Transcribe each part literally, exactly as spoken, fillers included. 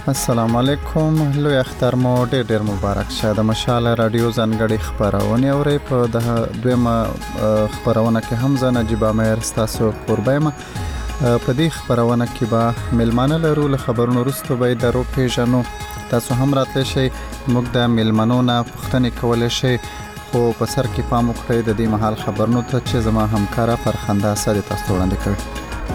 السلام علیکم. لوی اختر مو ډېر ډېر مبارک شه. د مشال رادیو ځانګړي خبرونه اوري په د دویمه خبرونه کې هم زه نجیب امیر تاسو قربایم. په دې خبرونه کې به ملمانه لرو. له خبرونو وروسته به درو پیژنو. تاسو هم راتلی شئ. موږ د ملمنو نه پوښتنې کولی شئ، خو په سر کې پام وکړئ د دې مهال خبرونو ته چې زما همکاره فرخنده اسد تاسو وړاندې کوي.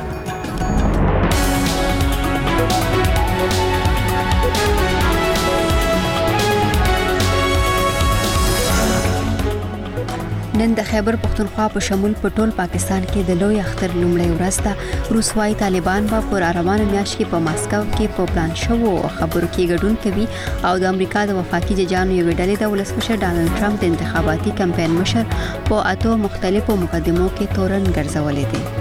نن د خیبر پختونخوا په شمول په ټول پاکستان کې د لوی اختر لومړی ورځ ده. روسوای طالبان به پر روانه میاشت کې په ماسکو کې په پلان شوو خبرو کې ګډون کوي او د امریکا د وفاقي ججانو یو ډلې د ولسمشر ډانلډ ټرمپ د انتخاباتي کمپاین مشر په اتو مختلفو مقدمو کې تورن ګرځولې دي.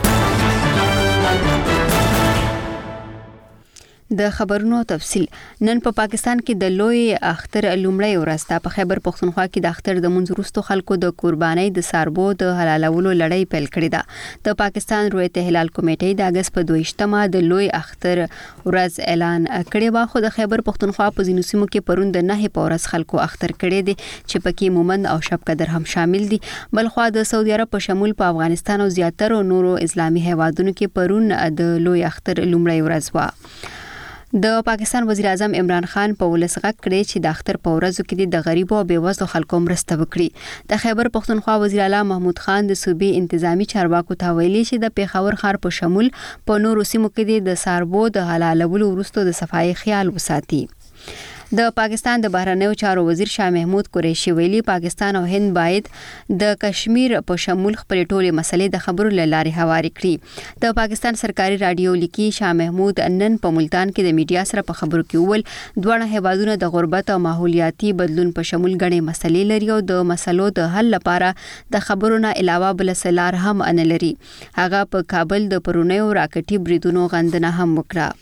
د خبرونو تفصیل. نن په پا پاکستان کې د لوی اختر لومړی ورځ ده. په خیبر پختونخوا کې د اختر د منځ وروسته خلکو د قربانۍ د ساربو د حلالولو لړۍ پیل کړې ده. د پاکستان رویت هلال کمیټې د اگست په دویشتمه د لوی اختر ورځ اعلان کړی و، خو د خیبر پختونخوا په ځینو سیمو کې پرون د نه په ورځ خلکو اختر کړی دي چې پکې مومند او شب قدر هم شامل دي. بلخوا د سعودي عرب په شمول په افغانستان او زیاتره نورو اسلامي هیوادونو کې پرون د لوی اختر لومړی ورځ و. د پاکستان وزیر اعظم عمران خان په ولس غږ کړی چې د اختر په ورځو کې د غریبو او بیوزلو خلکو مرسته وکړي. د خیبر پختونخوا وزیر اعلی محمود خان د صوبې انتظامی چارواکو ته ویلي چې د پیښور ښار په شمول په نورو سیمو کې د ساربو د حلالولو وروسته د صفای خیال وساتي. د پاکستان د بهرنیو چارو وزیر شاه محمود قریشي ویلي پاکستان او هند باید د کشمیر په شمول خپل ټولې مسلې د خبرو لارې هواري کړي. د پاکستان سرکاري رادیو لیکي شاه محمود نن په ملتان کې د میډیا سره په خبرو کې وویل دوه هیوادونه د غربت او ماحولیاتي بدلون په شمول غنې مسلې لري او د مسلو د حل لپاره د خبرو نه علاوه بل سلار هم ان لري. هغه په کابل د پرونیو راکټي بریدونو غندنه هم وکړه.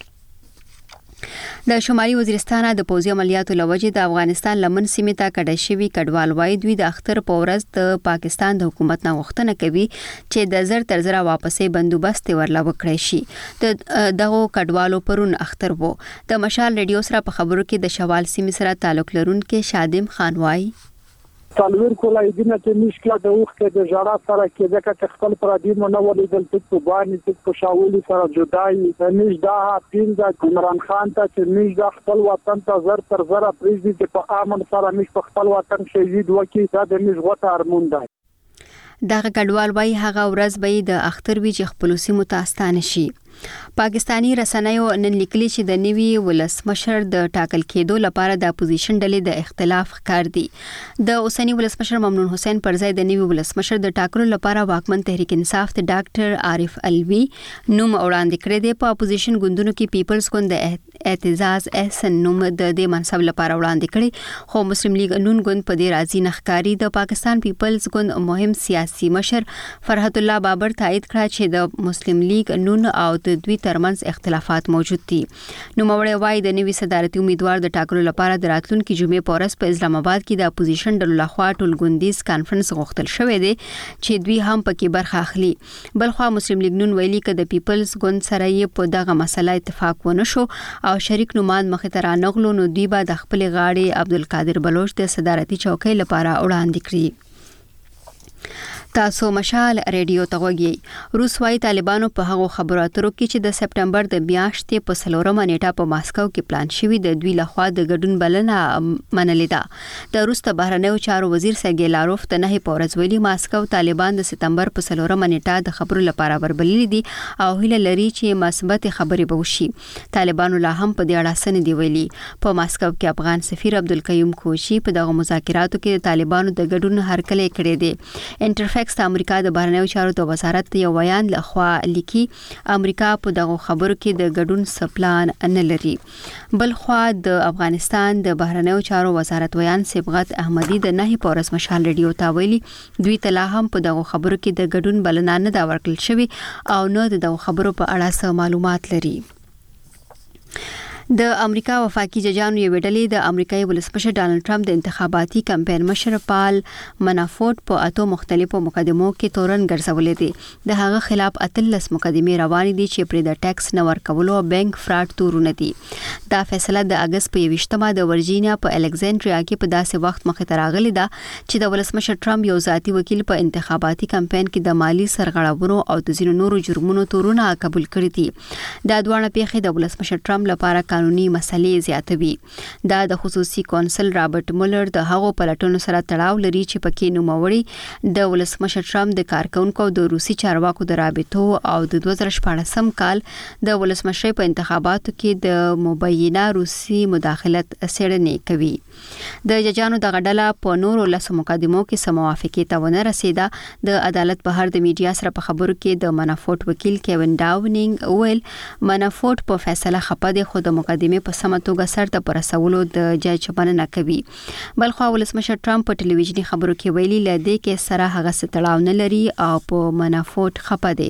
د شمالي وزیرستان د پوځي عملیاتو لوجې د افغانستان لمن سیمې ته کډه شوي کډوال وای دوی د اختر په ورځ د پاکستان د حکومت نه غوښتنه کوي چې د زر تر زره واپسې بندوبست ورلا وکړي شي. د دغه کډوالو پرون اختر وو. د مشال ریډیو سره په خبرو کې د شوال سیمې سره تعلق لرونکي شادم خان وای څلور کولای دي نه چې مشکله د وخت د جړا سره کې ځکه چې خپل پردي نه ولیدل چې په باندې چې په شاولي سره جدای نش دا پینځه عمران خان ته چې نش د خپل وطن ته زر تر زر پریزي چې په امن سره نش په خپل وطن شهید وکي دا د نش غوته ارمون دی. دغه کډوال وای هغه ورځ به د اختر وی چې خپل سیمو ته ستانه شي. پاکستانی رسنیو نن لیکلي چې د نوي ولسمشر د ټاکل کېدو لپاره د اپوزیشن ډلې د اختلاف ښکار دي. د اوسنی ولسمشر ممنون حسین پر ځای د نوي ولسمشر د ټاکلو لپاره واکمن تحریک انصاف د ډاکټر عارف الوی نوم وړاندې کړی دی. په اپوزیشن ګوندونو کې پیپلز ګوند د اعتزاز احسن نوم د دې منصب لپاره وړاندې کړی، خو مسلم لیگ نون ګوند په دې راضي نه ښکاري. د پاکستان پیپلز ګوند مهم سیاسي مشر فرحت الله بابر تایید کړ چې د مسلم لیگ نون او د دوی ترمنځ اختلافات موجود دي. نوموړی وایي د نوي صدارتي امیدوار د ټاکلو لپاره د راتلونکي جمعې په ورځ په اسلام آباد کې د اپوزیشن ډلو لخوا ټولګوندیز کانفرنس غوښتل شوی دی چې دوی هم پکې برخه اخلي. بلخوا مسلم لیگ نون ویلي چې د پیپلز ګوند سره یې په دغه مسله اتفاق ونه شو او شریک نومان مخې ته رانغلو نو دوی به د خپل غاړې عبدالقادر بلوچ د صدارتي چوکۍ لپاره وړاندې کړي. تاسو مشال ریډیو ته وګورئ. روسوای طالبانو په هغو خبرو اترو کې چې د سپټمبر د میاشتې په څلورمه نیټه په ماسکو کې پلان شوی د دوی لخوا د ګډون بلنه منلې ده. د روس بهرنیو چارو وزیر سرګی لاروف ته نه په ورځ ویلي ماسکو طالبان د سپټمبر په څلورمه نیټه د خبرو لپاره وربللي دي او هیله لري چې مثبت خبرې به وشي. طالبانو لا هم په دې اړه څه نه دی ویلي. په ماسکو کې افغان سفیر عبدالقیوم کوشي په دغه مذاکراتو کې د طالبانو د ګډون هرکلی کړی دی. انټرفیکس د امریکا د بهرنیو چارو د وزارت یو بیان لخوا لیکي امریکا په دغه خبرو کې د ګډون سپلان نه لري. بل خوا د افغانستان د بهرنیو چارو وزارت ویان صبغت احمدی د نه په ورځ مشال ریډیو ته ویلي دوی ته لا هم په دغه خبرو کې د ګډون بلنه نه دا ورکړل شوی او نه د دغه خبرو په اړه څه معلومات لري. د امریکا وفاقي ججانو یو ډلې د امریکایي ولسمشر ډانلډ ټرمپ د انتخاباتي کمپاین مشر پال منافورت په اتو مختلفو مقدمو کې تورن ګرځولې دي. د هغه خلاف اتلس مقدمې روانې دي چې پرې د ټیکس نه ورکولو او بانک فراډ تورونه دي. دا فیصله د اگست په یویشتمه د ورجینیا په الکساندریا کې په داسې وخت مخې ته راغلې ده چې د ولسمشر ټرمپ یو ذاتي وکیل په انتخاباتي کمپاین کې د مالی سرغړونو او د ځینو نورو جرمونو تورونه قبول کړي دي. دا دوه پیښې د ولسمشر ټرمپ لپاره قانوني مسلې زیاتوي. دا د خصوصي کونسل رابرټ مولر د هغو پلټنو سره تړاو لري چې پکې نوموړي د ولسمشر ټرمپ د کارکونکو د روسي چارواکو د رابطو او د دوه زره شپږم کال د ولسمشر په انتخاباتو کې د مبینه روسي مداخلت څېړنې کوي. د ججانو د غډله په نورو لسو مقدمو کې سم موافقه ته ونه رسیده. د عدالت بهر د میډیا سره په خبرو کې د منافورت وکیل کیوین ډاونینګ ویل منافورت په فیصله خپه دي خو د مقدمې په سمه توګه سرته پر رسولو د جج مننه کوي. بلخو ولسمشر ټرمپ په ټلویزیونی خبرو کې ویلي لدې کې سره هغه ستړاو نه لري او په منافورت خپه دي.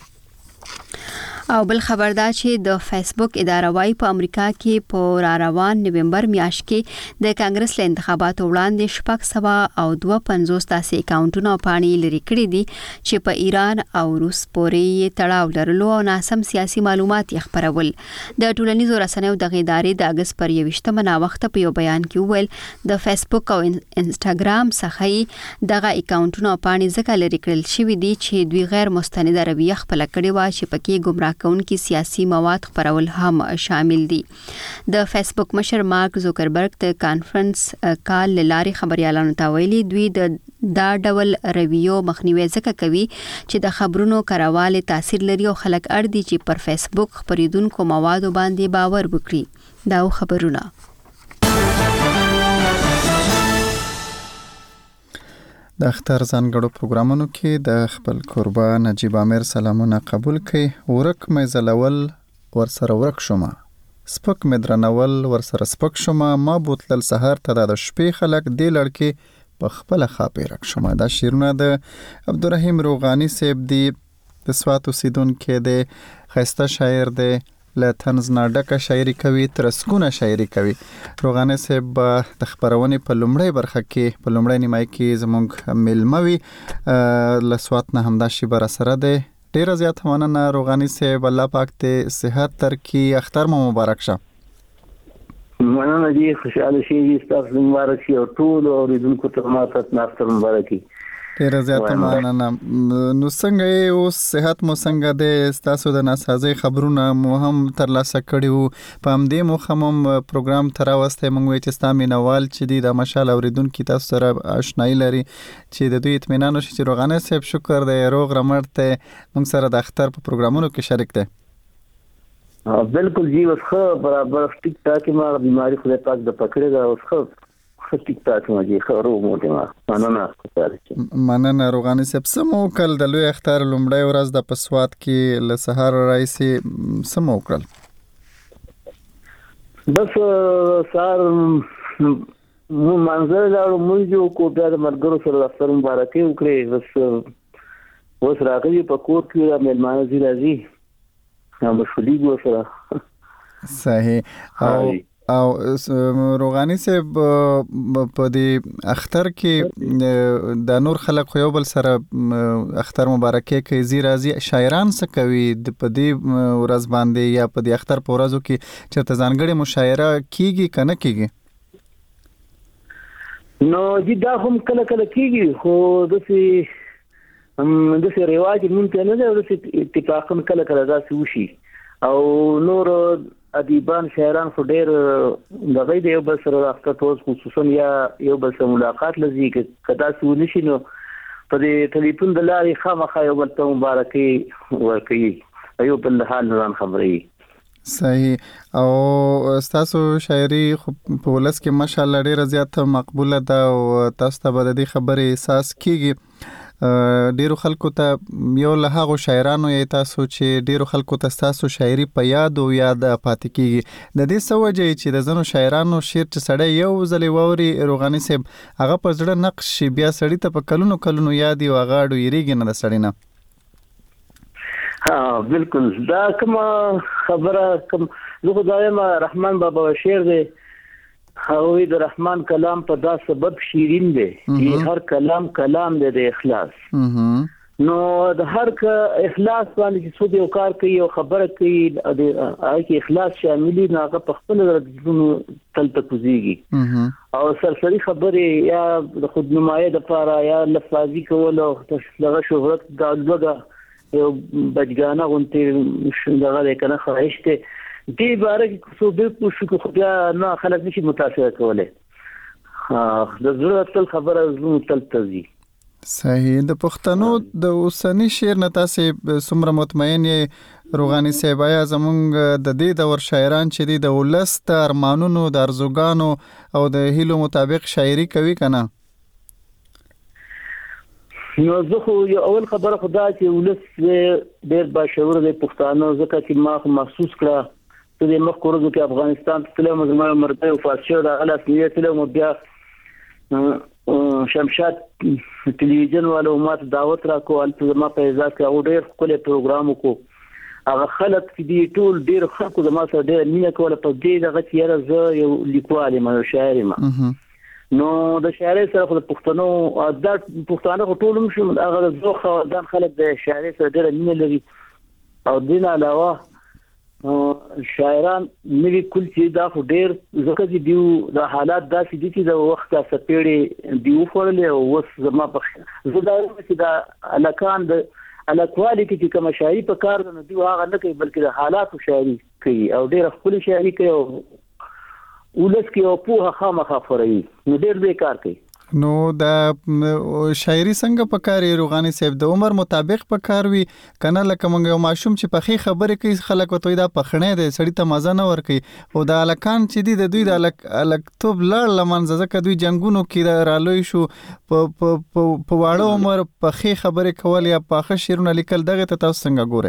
او بل خبر دا چې د فیسبوک اداره وايي په امریکا کې په را روان نومبر میاشت کې د کانګرس له انتخاباتو وړاندې شپږ سوه او دوه پنځوس تاسې اکاونټونه او پاڼې لري کړي دي چې په ایران او روس پورې تړاو لرلو او ناسم سیاسي معلومات یې خپرول. د ټولنیزو رسنیو د ادارې د اگست پر یویشتمه ناوخته په یو بیان کې وویل د فیسبوک او انسټاګرام څخه دغه اکاونټونه او پاڼې ځکه لري کړل شوي دي چې دوی غیر مستنده رویه خپله کړې وه چې پکې ګمراه کونکي سیاسي مواد خپرول هم شامل دي. د فیسبوک مشر مارک زوکربرګ د کانفرنس کال لاري خبريالانو ته ویلي دوی د دا ډول رویو مخنیوي ځکه کوي چې د خبرونو کارواله تاثیر لري او خلک اړ دي چې پر فیسبوک خبرېدونکو موادو باندې باور وکړي. دا خبرونه د اختر ځانګړو پروګرامونو کې د خپل قربا نجیب امیر سلامونه قبول کړي. ورک مې زلول ورسره ورک شومه سپک مې درنول ورسره سپک شومه ما بوتلل سحر ته د شپې خلک دی لړکې په خپل خاپې رک شومه. دا شیرونه د عبدالرحیم روغانی صاحب دی د سوات اوسیدونکو دی خسته شاعر دی له طنز نه ډکه شاعري کوي ترسکونه شاعري کوي. روغانی صاحب د خبرونې په لومړۍ برخه کې په لومړۍ نیمای کې زموږ ملمه وي له سوات نه همدا شی بر سره دی. ډیره زیاته مننه روغانی صاحب الله پاک ته صحت ترکي اختر مو مبارک شه. مننه دي خوشاله شي تاسو مبارک شي او ټول اوریدونکو ته ماته اختر مبارک شي. ډیره زیاته مننه. نو څنګه اوس صحت مو څنګه ده تاسو د ناسازي خبرونه مو هم ترلاسه کړیو په همدې مو هم پروګرام تر اوسه موږ چې ستامي نوال چې دی د مشال اوریدونکو تاسو سره آشنایی لري چې د دوی اطمینان وشي چې روغانه صاحب شکر دی روغ رمړته موږ سره د اختر په پروګرامونو کې شریک دی. بالکل جی اوس خو برابر ټیک ټاک ما بیماری خو د پاک د پکړه دا اوس خو ټیک ټاک ما جی خو روغ مو ما مننه مننه روغانی صاحب سمو کل د لوی اختر لومړی ورځ د پسوات کې له سحر راځي سمو کل بس سار مو منځل له مونږ کو بیا د مرګرو سره اختر مبارکي وکړي. بس اوس راغلي په کور کې د مېلمانه زی راځي هم شولي ګو سره صحیح. او او روغانی صاحب په دې اختر کې د نور خلک خو یو بل سره اختر مبارکي کوي زی راځي شاعران څه کوي د په دې ورځ باندې یا په دې اختر په ورځو کې چرته ځانګړي مشاعره کیږي کنه کیږي؟ نو چې دا هم کله کله کیږي خو دسي هم دسي رواج مونږ نه ده دسي اتفاقا کله کله داسې وشي او نور ادیبان شاعران خو ډېر د غي د یو بل سره راځي توس خصوصا یا یو بل سره ملاقات لذي کدا سو نشي نو په دې ټلیفون د لارې خامخا یو بل ته مبارکي ورکړي ایو بل حال نن خبري. صحیح. او تاسو شاعري په ولس کې ماشاءالله ډېر زیات مقبوله ده او تاسو ته به د خبرې احساس کیږي. ډیرو خلکو ته یو له هغه شاعرانو یې تاسو چې ډیرو خلکو ته تاسو شاعري په یاد او یاد پاتې کیږي. د دې سوجي چې د زنو شاعرانو شعر چې سړی یو ځلې ووري روغانی صاحب هغه په ځړه نقش بیا سړی ته په کلونو کلونو یاد او غاړو یریږي نه د سړی نه. ها بالکل دا کوم خبره کوم زه خدایم رحمان بابا شعر دی هغه د رحمان کلام په دا سبب شیرین دی چې هر کلام کلام دی د اخلاص نو د هر ک اخلاص باندې چې څو یو کار کوي او خبره کوي د هغه اخلاص شاملي نه هغه په خپل راتلونو تل تکوزيږي او سرسري خبره یا د خودنمایي د لپاره یا لفظي کول او دغه شهرت د لوګه یو بجګانه غونټي دغه کنه خواهش ته دی باره کې څو د پوښتنه خو بیا نه خلک نشي متاثر کولای د ضرورت تل خبره زمو تل تزي صحیح د پښتنو د اوسنی شعر نه تاسو څومره مطمئن یې روغانی صاحب یا زمونږ د دې دور شاعران چې د ولست ارمانونو د ارزوګانو او د هیلو مطابق شاعري کوي کنه نو زه خو یو اول خبره خدا چې ولست ډېر باشعور دی پښتانه ځکه چې ما محسوس کړه چې د مخ کورو کې افغانستان تلم زما مرته او فارسی د الاس نیه تلم بیا شمشاد ټلویزیون والو ماته دعوت را کوله چې ما په ځای کې او ډېر خپل پروګرام وکړو هغه خلک چې دی ټول ډېر خلکو زما سره ډېر مینه کوله په دې دغه چې زه یو لیکوال یم یو شاعر یم نو د شاعرۍ سره خو د پښتنو عادت پښتانه ټول هم شو هغه زوخه ځان خلک د شاعرۍ سره ډېر مینه لري او دین علاوه شاعران نوی کل چې دا خو ډېر ځکه چې دیو د حالات داسې دي چې د وخت سپېړې دیو خورلې او وس زما په زه دا چې دا الکان د الکوالي کې کوم شاعري په کار نه دی هغه نه کوي بلکې د حالات شاعري کوي او ډېر خپل شاعري کوي او ولس کې او په خامخا فري نو ډېر به کار کوي نو د شاعري څنګه پکاري روغانی صاحب د عمر مطابق پکاروي کنه لکه مونږ یو ماشوم چې پخې خبرې کوي خلک وتوي دا پخنه دي سړی ته مزه نه ور کوي او د الکان چې دي د دوی د الک الکتوب لړ لمنځه ځکه دوی جنگونو کې رالوي شو په په واړو عمر پخې خبرې کول یا پاخه شیرونه لیکل دغه ته تاسو څنګه ګوره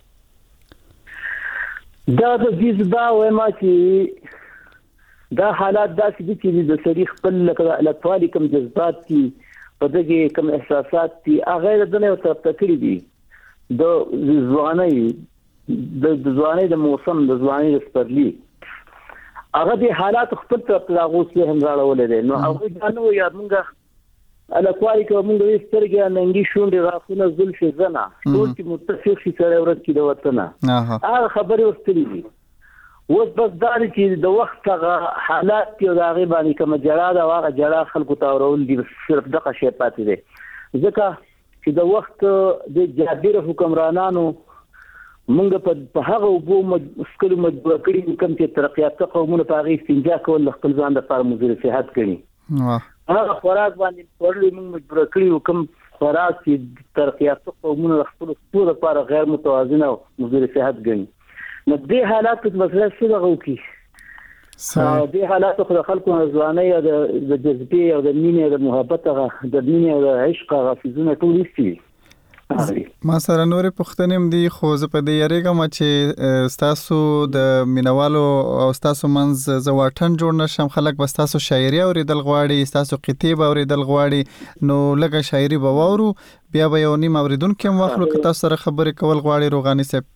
دا د دې دا وایم چې دا حالات داسې دي چې د سړي خپل لکوالي کوم جذبات دي په دغه کوم احساسات دي هغه د نه طرف ته کړی دي د ځواني د ځواني د موسم د ځواني د سپرلی هغه د حالات خپل طرف ته غوښتل هم راولې دي نو هغه دا نو یا موږ لکوالي کوم موږ سترګې ننګي شونډې راخونه زلف زنه ټول چې متفق شي سره ورته کې د وطن هغه خبرې وستلې دي اوس بس دا چې د وخت هغه حالات کې دا غي باندې کوم جړه دا واغه جړه خلکو ته ورول دي صرف دغه شی پاتې دي ځکه چې د وخت د جابر حکمرانانو موږ په هغه وبو مشکل مجبور کړي کوم چې ترقیات قومونه په هغه استنجا کول خپل ځان د لپاره مدیر صحت کړي هغه خوراک باندې ورلې موږ مجبور کړي کوم خوراک چې ترقیات قومونه خپل ټول لپاره غیر متوازن او مدیر صحت ګڼي نو دې حالات په مسله څه دغه کی او دې حالات خو خلکو ځواني او د جذبې او د مینې او د محبت او د مینې او د عشق غفزونه ټول استي ما سره نور پښتنیم دی خو زه په دې یریګم چې تاسو د مینوالو او تاسو منځ زواټن جوړ نشم خلک بس تاسو شاعري اوریدل غواړي تاسو کتاب اوریدل غواړي نو لکه شاعري به وورو بیا به یو نیم اوریدونکو هم واخلو که تاسو سره خبرې کول غواړي روغانی صاحب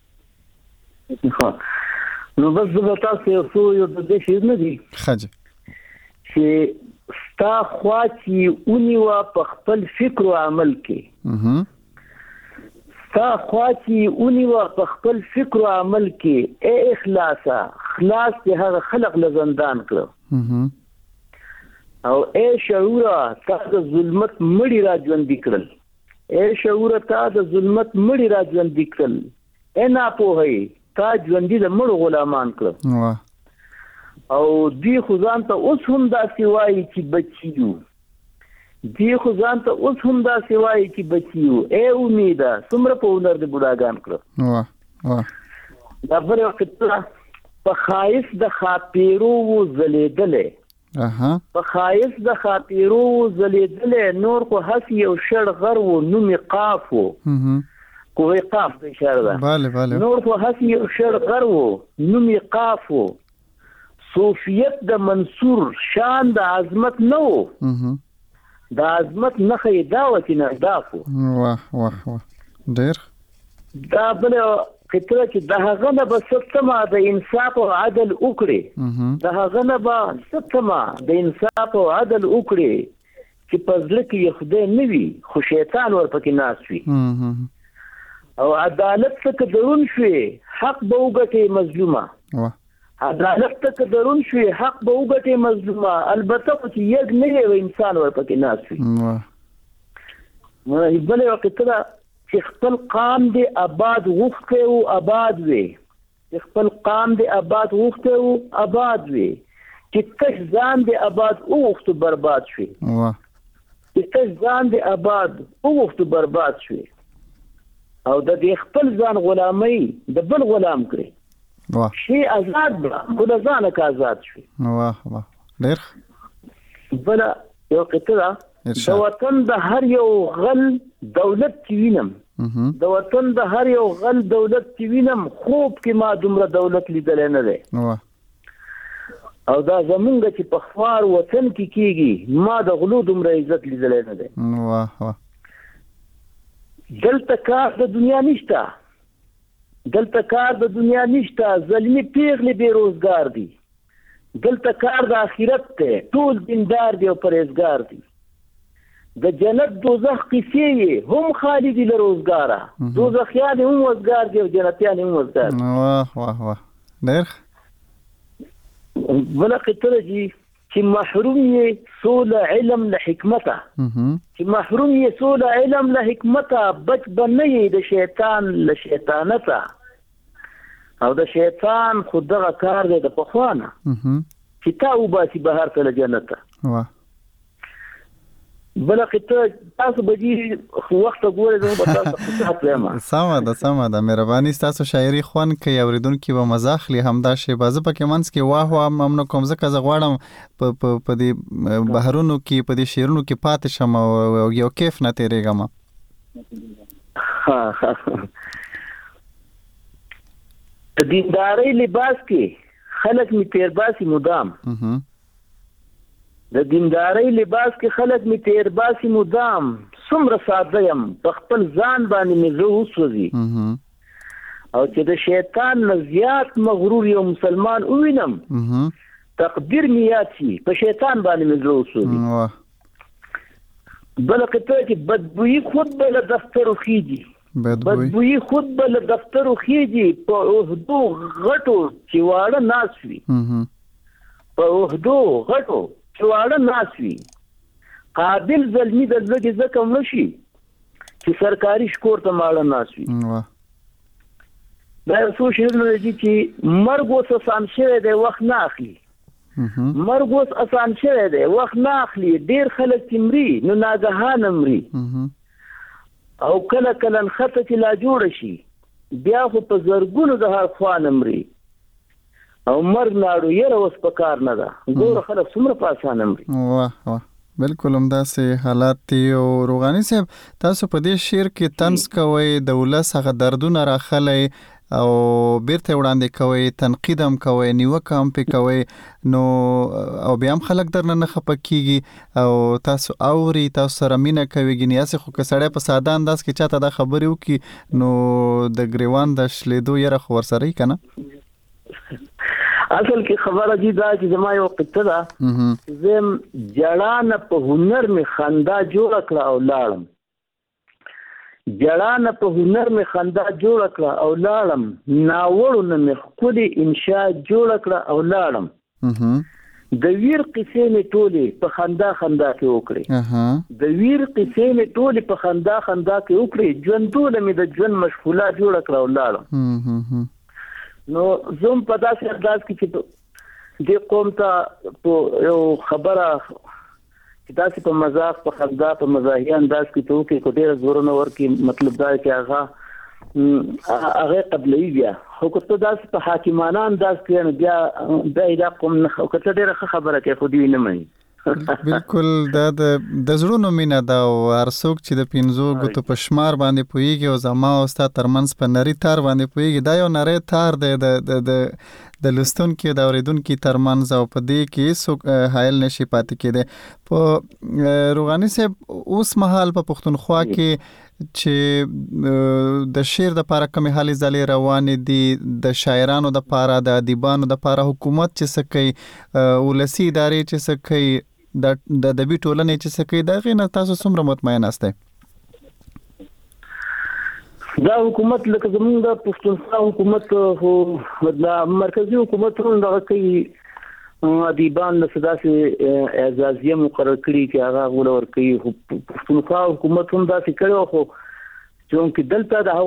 نو بس زه تاسو یو څو یو د دې شي نه دي خاجه چې ستا خوا چې اونیوا په خپل فکر او عمل کې ستا خوا چې اونیوا په خپل فکر او عمل کې اے اخلاصا خلاص دې هغه خلق له زندان کړو او اے شعورا تا د ظلمت مړی را ژوند کړل اے شعورا تا د ظلمت مړی را ژوند کړل اے نه پوهی تا ژوندۍ د مړو غلامان کړ او دی خو ځان ته اوس هم داسې وایي چې بچیو دی خو ځان ته اوس هم داسې وایي چې بچیو اے امیده څومره په هنر د بوډاګان کړ واه واه دا بل وخت په خایس د خاطرو زلیدلې اها په خایس د خاطرو زلیدلې نور خو هسي یو شړ غر و نوم قاف و کوی قاف د اشاره ده bale bale نور خو هسي شر غرو نوم قاف صوفیت د منصور شان د عظمت نو د عظمت نخې دا وتی نه دافو واه واه واه ډیر دا بل کتره چې د هغه نه به ستما د انصاف او عدل وکړي د هغه نه به ستما د انصاف او عدل وکړي چې په ځل کې خدای نه وي خو شیطان ورپکې ناس وي او عدالت څخه درون شوي حق به وګټي مظلومه عدالت څخه درون شوي حق به وګټي مظلومه البته چې یګ نه وي انسان ورپکې ناس وي نو بل یو کتره چې خپل قام دی آباد غوښته او آباد وي چې خپل قام دی آباد غوښته او آباد وي چې کښ ځان دی آباد او غوښته برباد شي واه چې کښ ځان دی آباد او غوښته برباد شي او د دې خپل ځان غلامي د بل غلام کړي واه شي آزاد بلا خود ځان کا آزاد شي واه واه ډېر بل یو کتره د وطن د هر یو غل دولت چې وینم د وطن د هر یو غل دولت چې وینم خوب کې ما دومره دولت لیدل نه دی او دا زمونږ چې په خوار وطن کې کېږي ما د غلو دومره عزت لیدل نه دی واه واه دلته کار د دنیا نشته دلته کار د دنیا نشته ظلمي پیغلې بې روزګار دي دلته کار د آخرت دی ټول دیندار دی او پرهیزګار دي د جنت دوزخ قصې هم خالد له روزګاره دوزخیان هم وزګار دي او جنتیان هم وزګار واه واه واه ډېر بل کتره جی چې محروم یې سول علم له حکمته چې محروم یې سول علم له حکمته بچ بنئ د شیطان له شیطانته او د شیطان خود دغه کار دی د پخوانه چې تا وباسي بهر ته جنت واه بل کته تاسو بجې وخت ګوره زه به تاسو ته وایم سمه ده سمه ده مهرباني تاسو شاعري خوان کوي اوریدونکو به مزاح لې همدا شی بازه پکې منس کې واه واه ممنو کوم زکه زه غواړم په په دې بهرونو کې په دې شیرونو کې پاتې شم او یو کیف نه تیریږم د دیندارۍ لباس کې خلک می تیر باسي مدام د دیندارۍ لباس کې خلک می تیر باسي مدام څومره ساده یم په خپل ځان باندې مې زه وسوځي او چې د شیطان نه زیات مغرور یو مسلمان ووینم تقدیر مې یاد شي په شیطان باندې مې زه وسوځي بل کته چې بدبویي خود به له دفتر خېږي بدبویي خود به له دفتر خېږي په اوهدو غټو چې واړه ناس وي په اوهدو غټو چواړه ناسوي قابل ظلمي د زګي زکم نشي چې سرکاري شکور ته ماړه ناسوي دا څو شي نه دي چې مرګ اوس آسان شوی دی وخت نه اخلي مرګ اوس آسان شوی دی وخت نه اخلي ډیر خلک تمري نو ناګهانه مري او کله کله خطه چې لا جوړ شي بیا خو په زرګونو د هر خوان مري او مرګ لاړو یره اوس په کار نه ده ګوره خلک څومره په اسانه مري واه واه بالکل همداسې حالات دي او روغاني صاحب تاسو په دې شعر کې طنز کوئ د ولس هغه دردونه راخلی او بیرته وړاندې کوئ تنقید هم کوئ نیوکه هم پې کوئ نو او بیا هم خلک درنه نه خفه کېږي او تاسو اوري تاسو سره مینه کوي ګینې هسې خو که سړی په ساده انداز کې چاته دا خبرې وکړي نو د ګریوان د شلېدو یره خو ورسره یي که نه اصل کې خبره دي دا چې زما یو قطه ده زم جړانه په هنر می خندا جوړ کړه او لاړم جړانه په هنر می خندا جوړ کړه او لاړم ناوړو نه خولي انشاء جوړ کړه او لاړم د ویر قصې می ټولې په خندا خندا کې وکړي د ویر قصې می ټولې په خندا خندا کې وکړي ژوندونه می د ژوند مشغوله جوړ کړه او لاړم نو زوم په داسې انداز کې چې د قوم ته په یو خبره چې تاسو په مزاح په خندا په مزاحي انداز کې ته کې کو ډیر زورونه ورکی مطلب دا چې هغه هغه قبلې بیا خو که ته داسې په حاکمانه انداز کې بیا د دا قوم نه خو ته ډیره خبره کوي خو دی نه مني بالکل دا د د زړونو مینه دا او هر څوک چې د پینځو ګوتو په شمار باندې پوهیږي او زما او ستا ترمنځ په نری تار باندې پوهیږي دا یو نری تار دی د د د لستونکو د اوریدونکو ترمنځ او په دې کې څوک حایل نشي پاتې کېدی په روغاني صاحب اوس مهال په پښتونخوا کې چې د شعر د لپاره کومې هلې ځلې روانې دي، د شاعرانو د لپاره، د ادیبانو د لپاره حکومت چې څه کوي، ولسي ادارې چې څه کوي، د ادبي ټولنې چې څه کوي، دغې نه تاسو څومره مطمئن یاستئ؟ دا حکومت لکه زمونږ د پښتونخوا حکومت خو د مرکزي حکومت هم دغه کوي، ادیبان له داسې اعزازیه مقرر کړي چې هغه غوړه ورکوي. خو پښتونخوا حکومت هم داسې کړی خو چې دلته د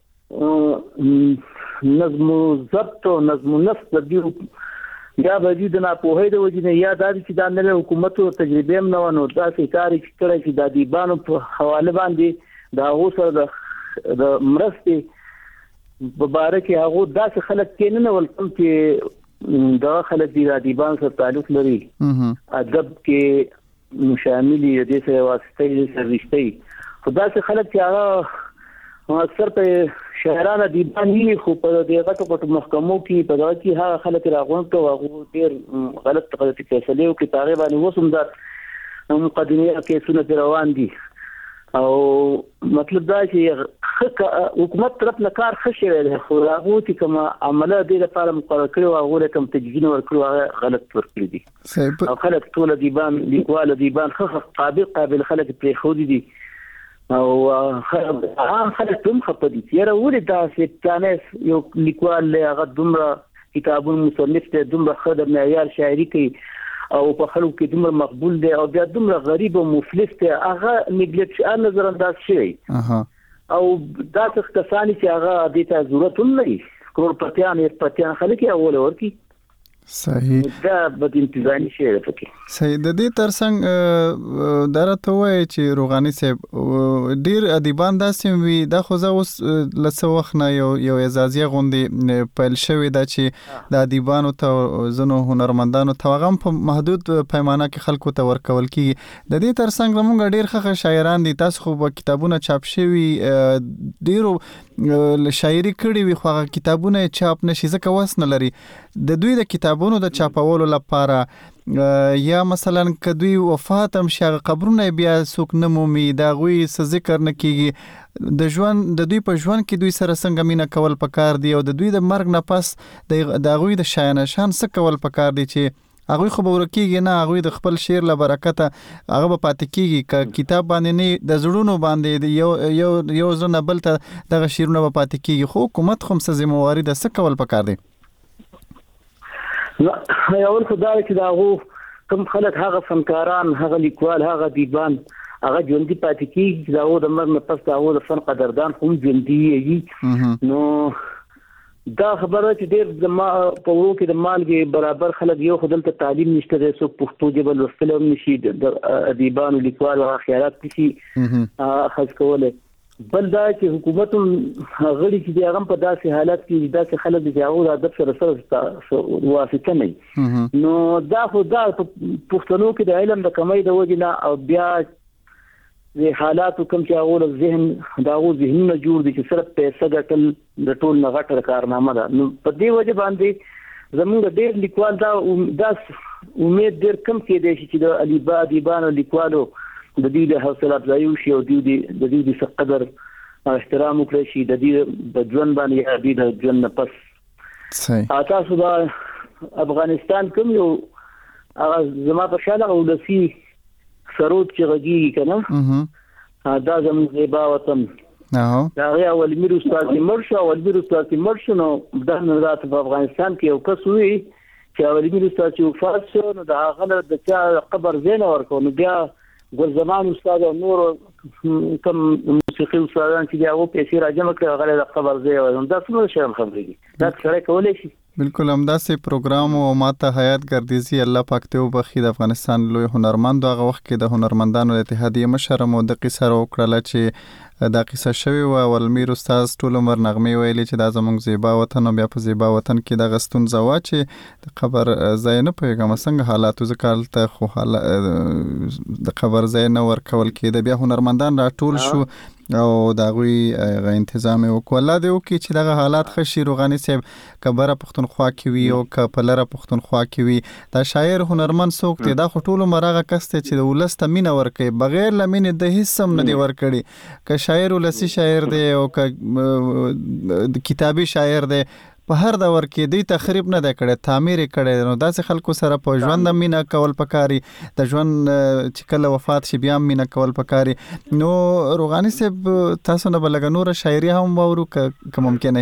هغو نظم و ضبط او نظم و نسق د دې یا به دې د ناپوهۍ د وجې نه یا دا چې دا نوی حکومت او تجربې هم نه وه، نو داسې کار یې کړی چې د ادیبانو په حواله باندې د هغو سره د د مرستې په باره کې هغو داسې خلک کې نه ول کوم چې دغه خلک دي د ادیبانو سره تعلق لري، ادب کې شامل دي، د دې سره واسطې سره رشتې. خو داسې خلک چې هغه اکثر په شاعران ادیبان وي، خو په دې غټو غټو محکمو کې په دغه کې هغه خلک راغونډ کړي، هغه ډېر غلط غلطي فیصلې وکړي، په هغې باندې اوس هم دا مقدمې کیسونه پرې روان دي. او مطلب دا چې حکومت طرف نه کار ښه شوی دی، خو هغو چې کومه عمله دې لپاره مقرر کړي وو هغو له کوم تجویزونه ورکړي وو هغه غلط ورکړي دي، او خلک ټول ادیبان لیکوال ادیبان ښه قابل قابل خلک پرېښودي دي، او عام خلک هم خفه دي چې یاره ولې داسې پلانې یو لیکوال دی هغه دومره کتابونه مصنف دی، دومره ښه د معیار شاعري کوي او په خلکو کې دومره مقبول دی، او بیا دومره غریب او مفلس دی، هغه نیګلیکټ نظر انداز شوی. او داسې کسان چې هغه دې ته ضرورت هم نه وي، کروڑپتیان یا پتیان خلک یې اول ورکړي. صحیح، دا بد انتظامي شی دی پکې. صحیح. د دې ترڅنګ دا راته وایي چې روغاني صاحب ډېر ادیبان داسې وي، دا خو زه اوس له څه وخت نه یو یو اعزازیه غوندې پیل شوې ده چې د ادیبانو ته ځینو هنرمندانو ته هغه هم په محدود پیمانه کې خلکو ته ورکول کېږي. د دې ترڅنګ زموږ ډېر ښه شاعران دي، تاسو خو به کتابونه چاپ شوي ډېرو شاعري کړې وي، خو هغه کتابونه یې چاپ نه شي ځکه وس نه لري. د دوی د کتابونو د چاپولو لپاره یا مثلا که دوی وفات هم شي هغه قبرونه بیا څوک نه مومي، د هغوی څه ذکر نه کېږي، د ژوند د دوی په ژوند کې دوی سره څنګه مینه کول پکار دي، او د دوی د مرګ نه پس د هغوی د شایانشان څه کول پکار دي چې هغوی خو به ورکېږي نه، هغوی د خپل شعر له برکته هغه به پاتې کېږي. که کتاب باندې نه د زړونو باندې یو یو یو زړه نه بل ته دغه شعرونه به پاتې کېږي. خو حکومت خو هم څه ذمهواري ده، څه کول پکار دی؟ اول خو دا چې د هغو کوم خلک هغه فنکاران، هغه لیکوال، هغه ادیبان هغه ژوندي پاتې کېږي چې د هغو د مرګ نه پس د هغو د فن قدردان هم ژوندي وي. نو دا خبره چې ډېر د ما په ورو کې د مالګې برابر خلک یو خو دلته تعلیم نشته دی، څوک پښتو ژبه لوستلی هم نشي، د ادیبانو لیکوالو هغه خیالات نشي اخذ کولی. بل دا چې حکومت هم غړي چې دی هغه په داسې حالت کې داسې خلک دي چې هغو د ادب سره سره واسطه نه وي. نو دا خو دا په پښتنو کې د علم د کمۍ د وجې نه، او بیا د حالاتو کوم چې هغو له ذهن د هغو ذهنونه جوړ دي چې صرف پیسه ګټل د ټول نه غټه کارنامه ده. نو په دې وجه باندې زموږ ډېر لیکوال دا دا امید ډېر کم کېدی شي چې د ادیبانو لیکوالو د دې د حوصله افزایي وشي، او د دې د دې د قدر احترام وکړي شي، د دې په ژوند باندې یا د ژوند نه پس. صحیح. تاسو د افغانستان کوم یو هغه زما په شاله ولسی سرود چې غږیږي کنه، دا زموږ زیبا وطن، دا هغه اول میر استاد مرشد اول میر استاد مرشد نو د نظارت په افغانستان کې یو کس وی چې اول میر استاد چې وفات شو، نو دا هغه د چا قبر زین ورکو، نو بیا ګل زمان استاد او نور کوم موسیقي استادان چې هغه پیسې راجمع کړي هغه د قبر ځای و، دا څنګه شرم خبرې دي، دا څنګه کولای شي؟ بالکل همداسې پروګرام او ماته حیات ګردیزي الله پاک ته وبخي د افغانستان لوی هنرمند، هغه وخت کې د هنرمندانو اتحادیه مشر مو د قصه وکړه چې دا قصه شوی و. ولمیر استاد ټول عمر نغمه ویلي چې دا زموږ زیبا وطن، او بیا په زیبا وطن کې د غستون زوا چې د قبر ځای نه پوهېږم څنګه حالاتو ځکه ته خو د قبر ځای نه ورکول کېده. بیا هنرمندان را ټول شو او دا غوي غ تنظیم وکړه. الله دې وکړي چې دغه حالات خشي. روغاني صاحب کبره پښتونخوا کې وي او کپلره پښتونخوا کې وي، دا شاعر هنرمند څوک دی؟ دا خټولو مرغه کسته چې د ولست مینه ورکي بغیر لمنه د هیڅ هم نه دی ورکړي. ک شاعر ولسی شاعر دی او ک کتابي شاعر دی، په هر دور کې دی تخریب نه د کړي، تعمیر کړي. نو داسې خلکو سره په ژوند مینه کول پکاري، د ژوند چې کله وفات شي بیا مینه کول پکاري. نو روغاني صاحب تاسو نه بلګ نور شاعري هم وورو که ممکن نه؟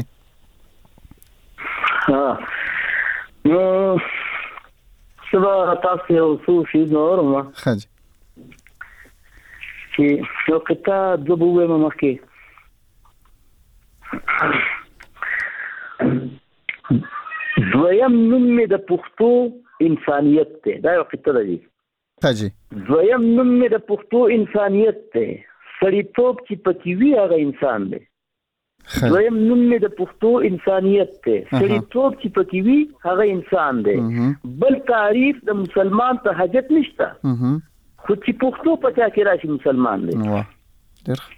ها نو سبا تاسو یو څو شي نور ما خج چې یو کتاب د بوې ممکه دویم نوم می د پښتو انسانیت ته، دا یو کتاب دی. خجی دویم نوم می د پښتو انسانیت ته، سړیتوب چې پکې وی هغه انسان دی. دویم نوم می د پښتو انسانیت ته، سړیتوب چې پکې وی هغه انسان دی. بل تعریف د مسلمان ته حاجت نشته، خو چې پښتو پچا کې راشي مسلمان دی. واه ډېر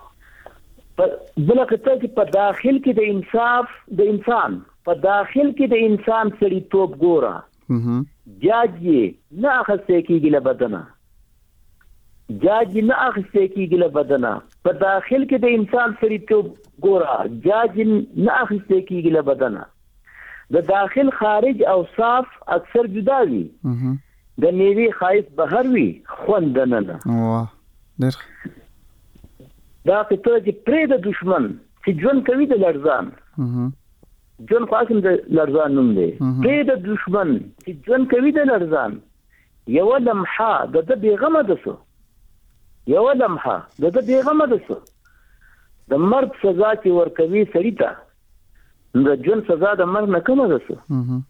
بل کته چې په داخل کې د انصاف د انسان په داخل کې د انسان سړیتوب ګوره، جاجي نه اخسته کېږي له بدنه، جاجي نه اخسته کېږي له بدنه. په داخل کې د انسان سړیتوب ګوره، جاجي نه اخسته کېږي له بدنه. د داخل خارج او صاف اکثر جدا وي، د میوه خایس بهر وي خوند نه نه. واه ډېر دا کته چې پرې د دشمن چې ژوند کوي د لړزان، ژوند خاصم د لړزان نوم دی. پرې د دشمن چې ژوند کوي د لړزان، یو لمحه د د بیغمه ده سو، یو لمحه د د بیغمه ده سو. د مرګ سزا چې ورکوي سړی ته، د ژوند سزا د مرګ نه کمه ده سو.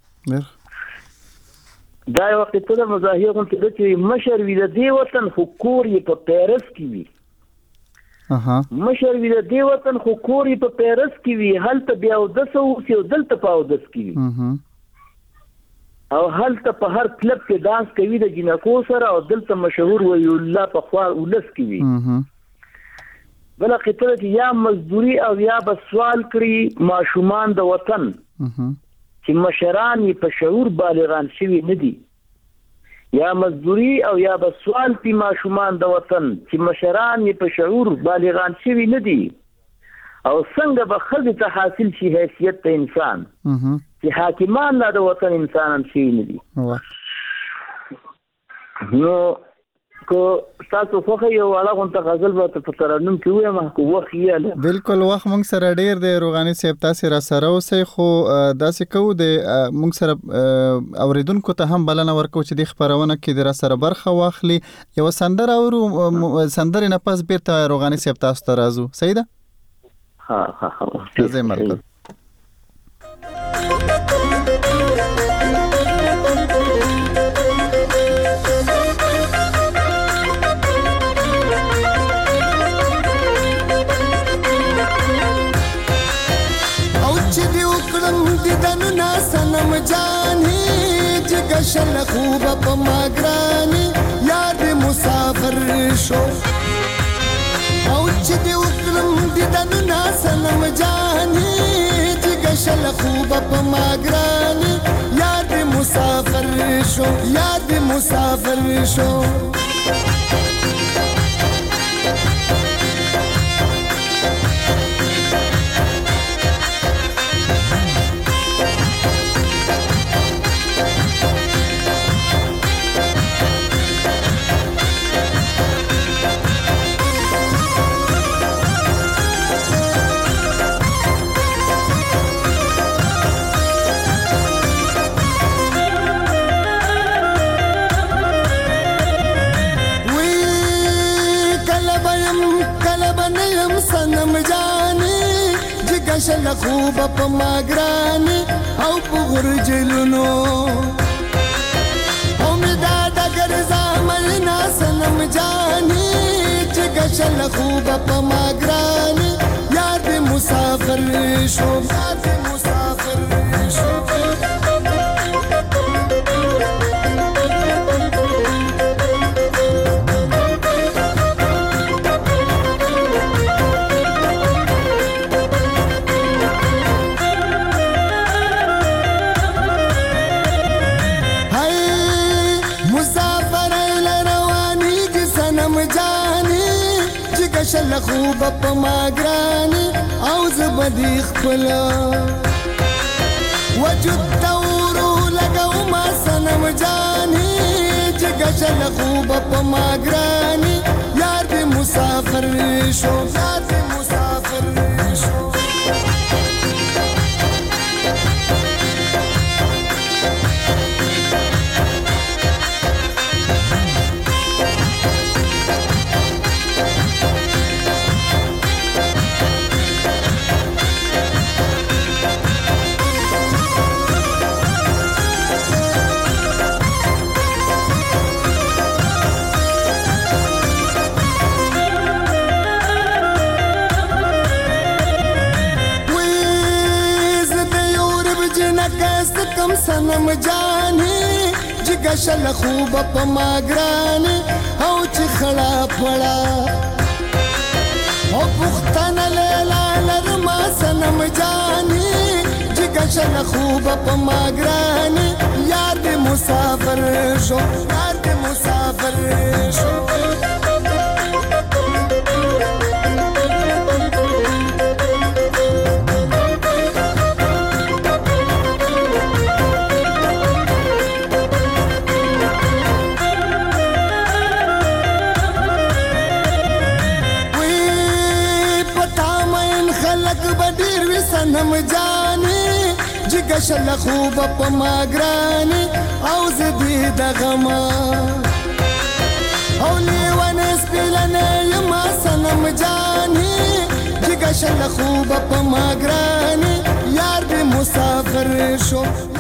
دا یو وخت ته د مظاهر غونډه ده چې مشر وي د دې وطن خو کور یې په پیرس کې وي. اها مشر وی د دې وطن خو کور په پیرس کې وی، هلته بیا د سو او دلته په اودس کې وي، او هلته په هر کلب کې دانس کوي د جنکو سره، او دلته مشهور وی الله په خوا ولس کې وي. بل خطر چې یا مزدوري او یا بس سوال کړی ماشومان د وطن چې مشران په شعور بالغان شوي نه دي، یا مزدوری او یا بس سوال پی ماشومان د وطن چې مشران یې په شعور بالغان شوي نه دي، او څنګه به ښځې ته حاصل شي حیثیت د انسان چې حاکمان لا د وطن انسانان شوي نه دي. نو کو تاسو خو یو والا غونته غزل به په ترنم کې وې ما کو وخت یې بالکل وخت مونږ سره ډیر دی. روغاني صاحب تاسو را سره اوسې، خو داسې کوو د مونږ سره اوریدونکو ته هم بلنه ورکو چې د خبرونه کې د را سره برخه واخلي. یو سندره او سندره نه پس بیرته روغاني صاحب تاسو ته راځو. صحیح ده؟ ها ها ها زه مرګ सनम जानी जिगशल खूब पमाग्रानी याद मुसाफिर शो औच दे उकरम दिदनु ना सनम जानी जिगशल खूब पमाग्रानी याद मुसाफिर शो याद मुसाफिर शो شل خوب په ماګرانی او په غرجلونو امید اگر زامل نا سنم جانی چې شل خوب په ماګرانی یاد مسافر شو یاد مسافر شو جګشل خوب په ما ګراني او زبدي خپل وجود تورو لګاو ما سنم جاني جګشل خوب په ما ګراني یار دې مسافر شو یار دې مسافر شو کم سنم جاني جګشل خوب په ما ګراني او چې خړا پړا او پختنه لیلا لرما سنم جاني جګشل خوب په ما ګراني یار دې مسافر شو یار دې مسافر شو سنم جاني جګشل خوب په ما ګراني او زدي دغما او لیوان سپلنه یما سنم جاني جګشل خوب په ما ګراني یار دې مسافر شو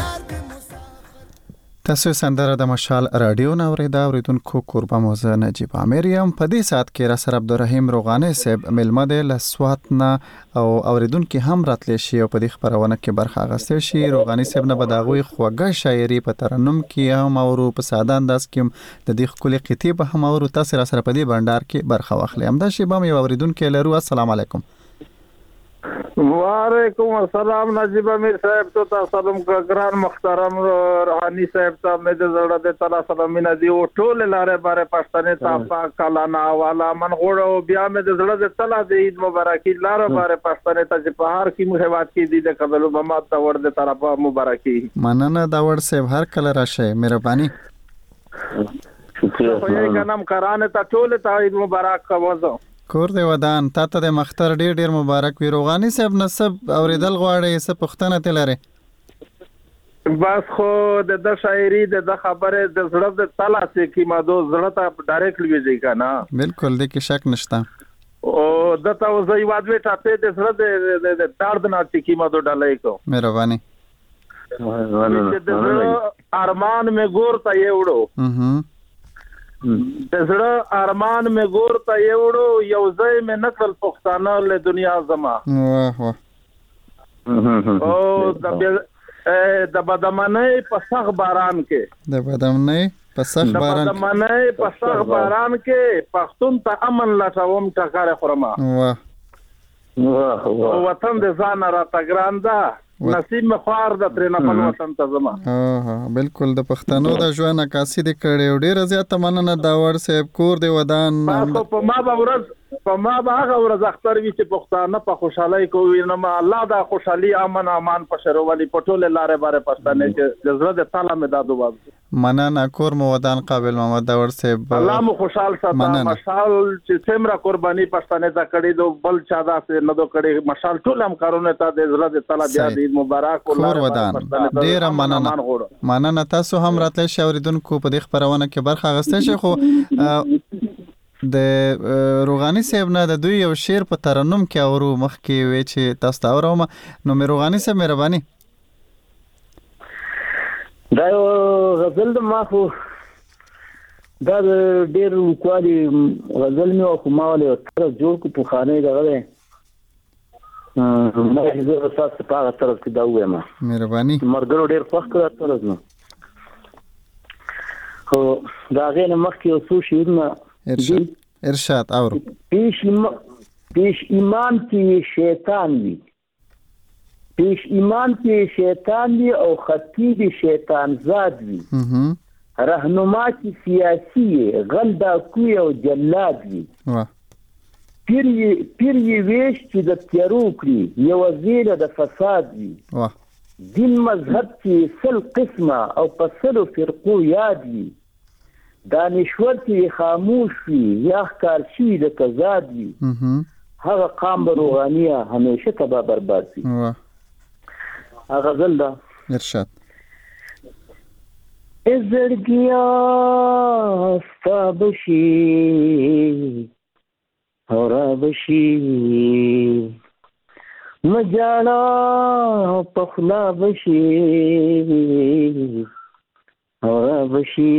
تاسو سندره د مشال رادیو نو ریدا اوریدونکو قربا موزه نجیب امریم په دې سات کې را سره عبدالرحیم روغانی صاحب ملمه د لسواتنا او اوریدونکو هم راتلی شي او په دې خبرونه کې برخه اخیستل شي روغانی صاحب نه بداغوي خوږه شاعري په ترنم کې هم او په ساده انداز کې د دې خولي قطعه به هم او تاسو را سره په دې بندر کې برخه واخلي همدا شی به یو اوریدونکو لرو السلام علیکم وعلیکم السلام نجیب امیر صاحب تو تاسو ګران محترم روحانی صاحب ته مې د زړه د تعالی سلامونه دی او ټول لاره باره پښتنه ته پاک کلانا والا من غوړو بیا مې د زړه د تعالی د عید مبارکي لاره باره پښتنه ته چې په هر کې مهوات کې دي د قبل ما ته ور د طرفه مبارکي مننه دا ور صاحب هر کله راشه مهرباني خو یې ګنام کرانه ته ټول ته عید مبارک کوم کور دی ودان تا ته د مختر ډیر ډیر مبارک وي روغانی صاحب نسب اوریدل غواړي څه پښتنه تلره بس خو د شاعري د خبره د زړه د تعالی څخه کی ما دو زړه ته ډایرکټ ویږي کنه بالکل د کې شک نشته او د تا وځي وادوي ټاپه د زړه د درد نه چې کی ما دو ډالای کو مهرباني ارمان میں ګور ته یوړو د زړه ارمان مې ګور ته یوړو یو ځای مې نقل پښتانه له دنیا زما واه واه او د د بدمنۍ په سخ باران کې د بدمنۍ په سخ باران د بدمنۍ په سخ باران کې پښتون ته امن لټوم ټکار خورما واه واه وطن د ځان را تګراندا نصیب مخوار د ترنه په وطن ته زما ها بالکل د پښتنو د ژوند عکاسي د کړي ډیر زیات مننه دا ور صاحب کور دی ودان په ما به ورځ په ما به هغه ورځ اختر وی چې پښتانه په خوشحالي کوي نو ما الله دا خوشحالي امن امان په شروالي پټول لارې باره پښتانه چې د زړه د تعالی مې دا دوه مننه کور مو ودان قابل محمد داور صاحب الله مو خوشحال ساته مشال چې څومره قرباني پښتانه دا کړي دو بل چا دا نه دو کړي مشال ټول هم کارونه ته د زړه د تعالی بیا د مبارک کور ودان ډیر مننه مننه تاسو هم راتلی شئ اوریدونکو په دې خبرونه کې برخه اخیستئ شئ خو د روغانی صاحب نه د دوی یو شعر په ترنم کې اورو مخ کې وی چې تاسو ته اورم نو مې روغانی صاحب مهرباني دا یو غزل د ماخو دا ډېر کوالي غزل مې او کوماله تر جوړ کو په خانه دغه ما زه تاسو په هغه طرف کې دا وایم مهرباني مرګرو ډېر خوښ کړه تاسو نو خو دا غینه مخ کې اوسو شیرنا ارشاد ارشاد اورو پیش پیش ایمان کې شیطان وي پیش ایمان کې شیطان وي او خطیب شیطان زاد وي رهنما کې سیاسي غلدا کوي او جلاد وي واه پیر یې پیر یې ویش چې د تیارو کړي یوه زیله د فساد وي واه دین مذهب چې سل قسمه او په سلو فرقو یاد وي دانشور چې خاموش وي یا ښکار شي د تضاد وي هغه قام به روغانیه همیشه تباه برباد وي. هغه غزل ده ارشاد. زړګیا ستا بشي اورا بشي مجانا پخلا بشي اورا بشي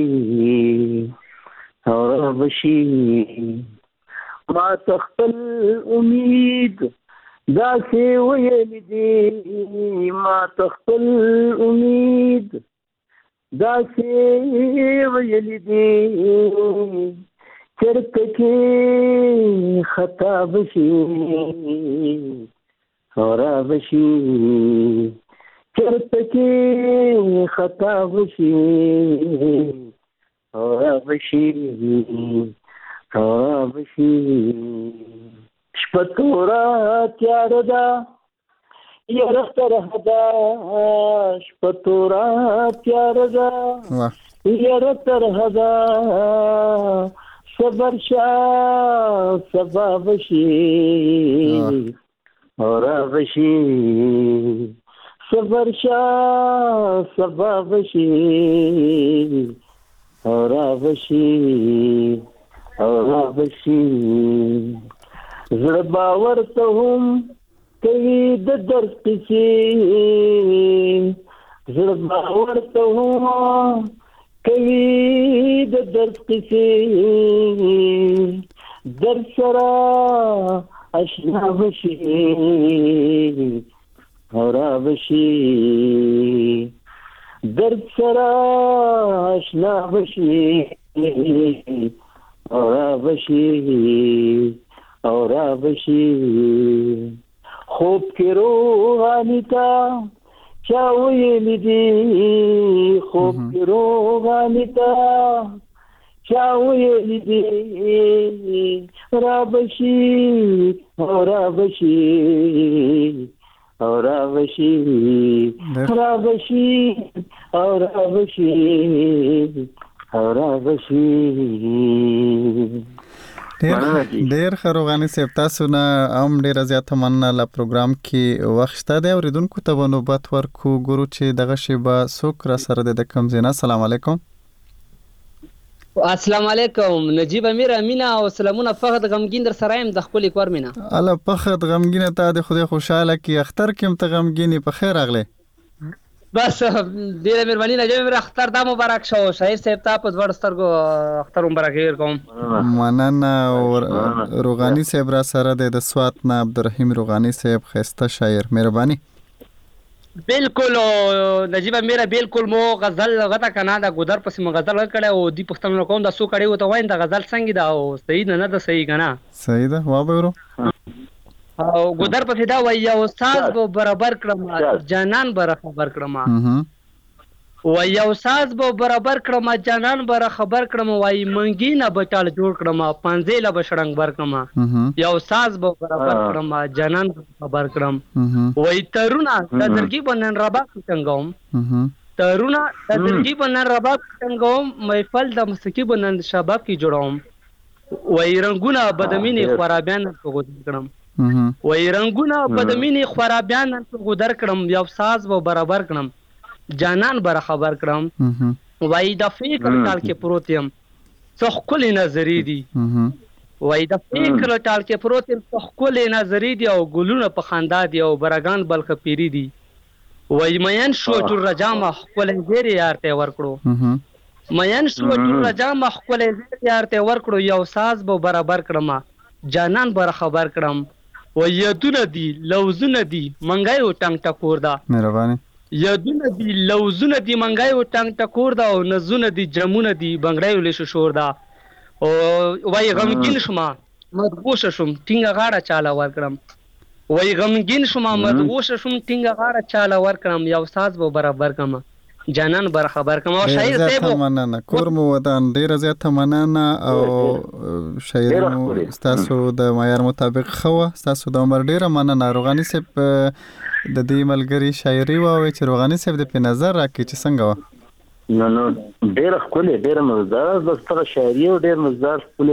اورا بشي ما تخپل امید دا سی ویل دی ما تخپل امید دا سی ویل دی چرته کې خطا بشي اورا بشي چرته کې خطا بشي اورا بشي اورا بشي شپه تورا تیار ده یاره ترهه ده شپه تورا تیار ده یاره ترهه ده صبر شاه سبا بشي اورا بشي صبر شاه سبا بشي اورا بشي اورا بشي زړه باور ته هم کوي د درد کیسې زړه باور ته هم کوي د درد کیسې در سره اشنا بشي اورا بشي در سره اشنا بشي اورا بشي اورا بشي خوب کې روغاني تا چا ویل دي خوب کې روغاني تا چا ویل دي را بشي اورا بشي اورا بشي را بشي اورا بشي اورا بشي. ډیر خروغانی صاحب تاسو نه هم ډیر زیاته مننه لا پروګرام کې وخت شته دی اوریدونکو ته نوبت ورکو ګورو چې دغه شی به څوک را سره د کم زینا. السلام علیکم. السلام علیکم نجیب امیر امینا او سلامونه فخر غمگین در سرایم د خپل کور مینا الله فخر غمگین ته د خدای خوشاله کی اختر کم ته غمگینی په خیر اغله بس ډیره مهرباني نجیب امیر اختر دا مبارک شو شاعر صاحب ته په ور سترګو اختر مبارک ور کوم مننه روغانی صاحب را سره د سوات نه عبدالرحیم روغانی صاحب خسته شاعر مهرباني بالکل نجیب امیر بالکل مو غزل غته کنه دا ګودر پس مو غزل کړه او دی پښتنو کوم دا سو کړي و ته وای دا غزل څنګه دا او صحیح نه ده صحیح کنه صحیح ده وا به ورو او ګودر پس دا وای یو استاد به برابر کړم جانان بر خبر کړم وای یو استاد به برابر کړم جانان بر خبر کړم وای منګی نه بټال جوړ کړم پنځه لا بشړنګ بر کړم یو استاد به برابر کړم جانان خبر کړم وای ترونه د درګي بنن ربا څنګهوم ترونه د درګي بنن ربا څنګهوم محفل د مسکی بنن شباب کی جوړوم وای رنگونه بدمینه خرابیان په غوډ کړم وای رنگونه بدمینه خرابیان په غوډر کړم یو ساز به برابر کړم جانان بر خبر کړم وای د فکر ټال کې پروت يم څخ کلی نظری دي وای د فکر ټال کې پروت يم څخ کلی نظری دي او ګلونه په خندا دي او برګان بلخ پیری دي وای مین شو جوړ رجام خپل زیر یار ته ورکړو مین شو جوړ رجام خپل زیر یار ته ورکړو یو ساز به برابر کړم جانان بر خبر کړم وای یدونه دي لوزونه دي منګای او ټنګ ټکور دا مهرباني یادونه دی لوزونه دی منګای او ټنګ ټکور دا او نزونه دی جمونه دی بنگړای ولې شور دا او وای غمگین شوما مدغوش شوم ټینګه غاړه چاله ور کړم وای غمگین شوما مدغوش شوم ټینګه غاړه چاله ور کړم یو ساز به برابر کړم جانان بر خبر کوم او شاعر ته مننه کور مو ودان ډیر زیاته مننه او شاعر مو تاسو د معیار مطابق خو تاسو د عمر ډیر مننه روغانی صاحب د دې ملګری شاعري او چې روغانی صاحب د په نظر راکې چې څنګه و نو نو ډیر خپل ډیر مزدار بس ته شاعري او ډیر مزدار خپل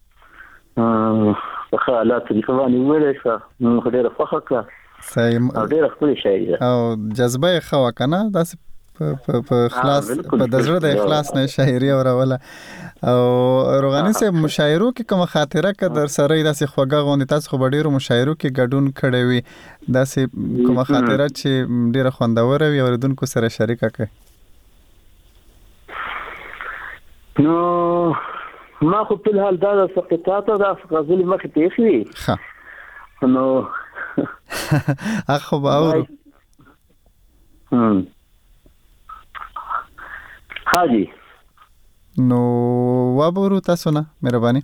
په حالات دي کومه ویلې ښه نو ډیر فخر کړه سایم ډیر خپل شاعري او جذبه خو کنه داس په اخلاص په دزړه د اخلاص نه شاعري اوروله او روغانی صاحب مشاعرو کې کوم خاطره ک در سره داسې خوګه غونې تاسو خو ډیرو مشاعرو کې ګډون کړی وي داسې کوم خاطره چې ډیره خوندور وي اوریدونکو سره شریکه کړئ نو ما خو په حال دا سقطات او د غزل مخ ته شي ها نو اخو باور هم حاجی نو وابورو تاسو نه مهرباني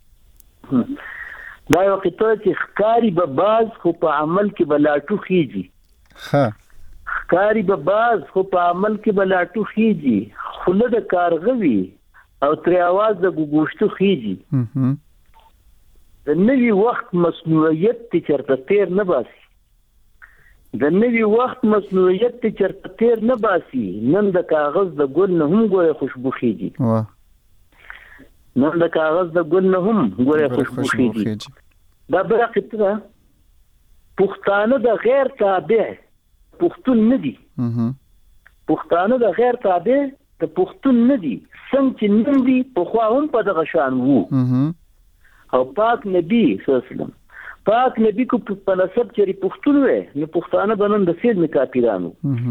دا یو کته چې ښکاری به باز خو په عمل کې بلاټو خيږي ها ښکاری به باز خو په عمل کې بلاټو خيږي خله د کارغوي او تر आवाज د ګوښتو خيږي د نوي وخت مسنوعیت ته چرته تیر نه باسي د نوي وخت مسنوعیت ته چرته تیر نه باسي نن د کاغذ د ګل نه هم ګوره خوشبو خيږي واه نن د کاغذ د ګل نه هم ګوره خوشبو خيږي دا برقه پښتانه د غیر تابع پښتون نه دي پښتانه د غیر تابع د پښتون نه دي څنګه چې نن دي په خوا هم په دغه شان وو او پاک نبی صلی الله علیه وسلم پاک نبی کو په نسب چری پښتون وې نو پښتانه بنن د سید میکاپیرانو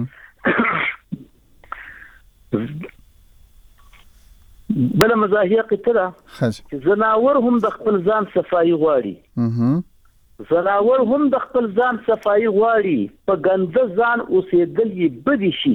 بل مزاحیه قتله چې زناور هم د خپل ځان صفائی غواړي زناور هم د خپل ځان صفائی غواړي په ګنده ځان اوسېدل یې بدی شي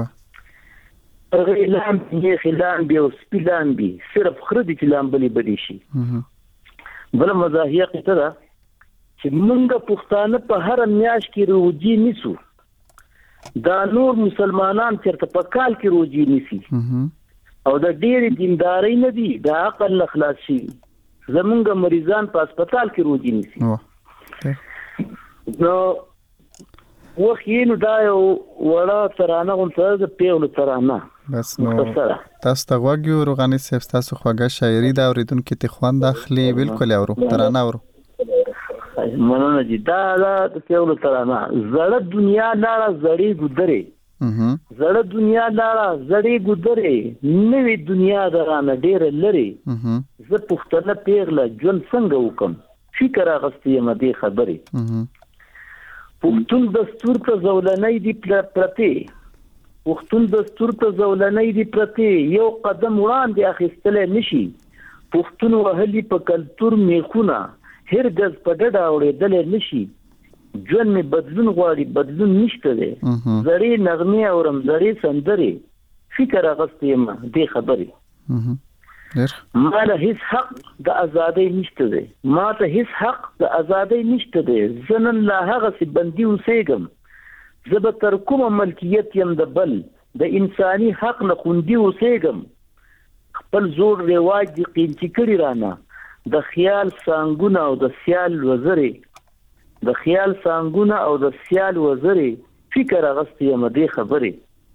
غیلان یې خلان بیا سپیلان بي صرف خردي چې لامبلي بدی شي بل مزاحیه قتله چې موږ پښتانه په هر میاش کې روجي نیسو دا نور مسلمانان چرته په کال کې روجي نیسي او د ډېری دینداري نه دي د عقل اخلاص شي زمونږ مریضان په هسپتال کې روجي نیسي نو وخت نو دا یو وړه ترانه غونته د پیغلو ترانه بس نو تاسو ته وګورئ روغانی صاحب تاسو خوږه شاعري دا اوریدونکو ته خوند اخلي بالکل اورو ترانه اورو مننه دي دا د پیغلو ترانه زړه دنیا لاړه زړې ګدرې زړه دنیا لاړه زړې ګدرې نوې دنیا درانه ډېر لري زه پښتنه پیغله ژوند څنګه وکم فکر اغستې مده خبرې پښتون دستور ته زولنې دي پرته پښتون دستور ته زولنې دي پرته یو قدم وړاندې اخیستل نشي پښتون وهلي په کلتور میخونه هرګز په ډډه اورېدل نشي ژوند می بدلون غواړي بدلون نشته دی زړې نغمه اورم زړې سندرې فکر اغستې ما دې خبرې ما له هیڅ حق د ازادۍ نشته دی ما ته هیڅ حق د ازادۍ نشته دی زنن لا هغه سي بندي اوسېږم زه به تر کومه ملکیت یم د بل د انساني حق نه خوندي اوسېږم خپل زور رواج دي قیمتي کړي رانه د خیال سانګونه او د سیال وزرې د خیال سانګونه او د سیال وزرې فکر اغستې یم دې خبرې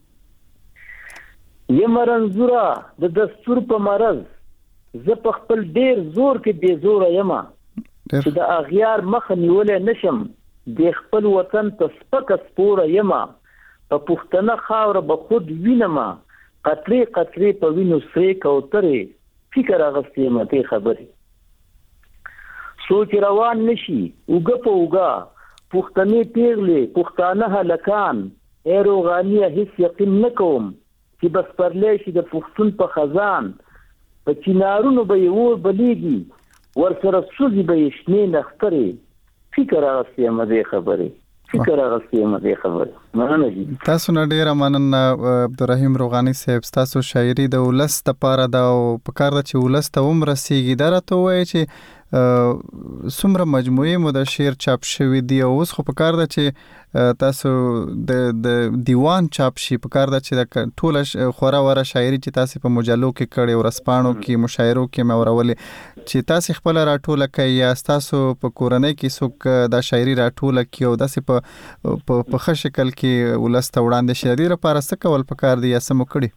یم رنځوره د دستور په مرض زه په خپل ډیر زور کې بې زوره یم چې د اغیار مخه نیولې نشم د خپل وطن ته سپکه سپوره یم په پښتنه خاوره به خود وینم قطرې قطرې په وینو سرې کوترې فکر اغستې یم دې خبرې سوچ روان نشي اوګه په اوګه پښتنې پیغلې پښتانه هلکان ای روغانیه هیڅ یقین نه کوم چې بس پرلې شي د پښتون په خزان په چینارونو به یې اور بلیږي ورسره سوزي به یې شنې نخترې فکر اغستې یم دې خبرې فکر اغستې یم دې خبرې مننه دي. تاسو نه ډیره مننه عبدالرحیم روغانی صاحب. تاسو شاعري د ولس لپاره دا او په کار د چې ولس ته هم رسیږي. دا راته وایي چې څومره مجموعي مو د شعر چاپ شوي دي او اوس خو په کار ده چې تاسو د د دیوان چاپ شي. په کار ده چې د ټوله خورا وره شاعري چې تاسو په مجلو کې کړې او رسپاڼو کې مشاعرو کې مورولې چې تاسو خپل راټوله کوي یا تاسو په کورنۍ کې څوک دا شاعري راټوله کوي او داسې په په ښه شکل کې ولست وړاندې شي. دې لپاره څه کول پکار دي یا څه مو کړي؟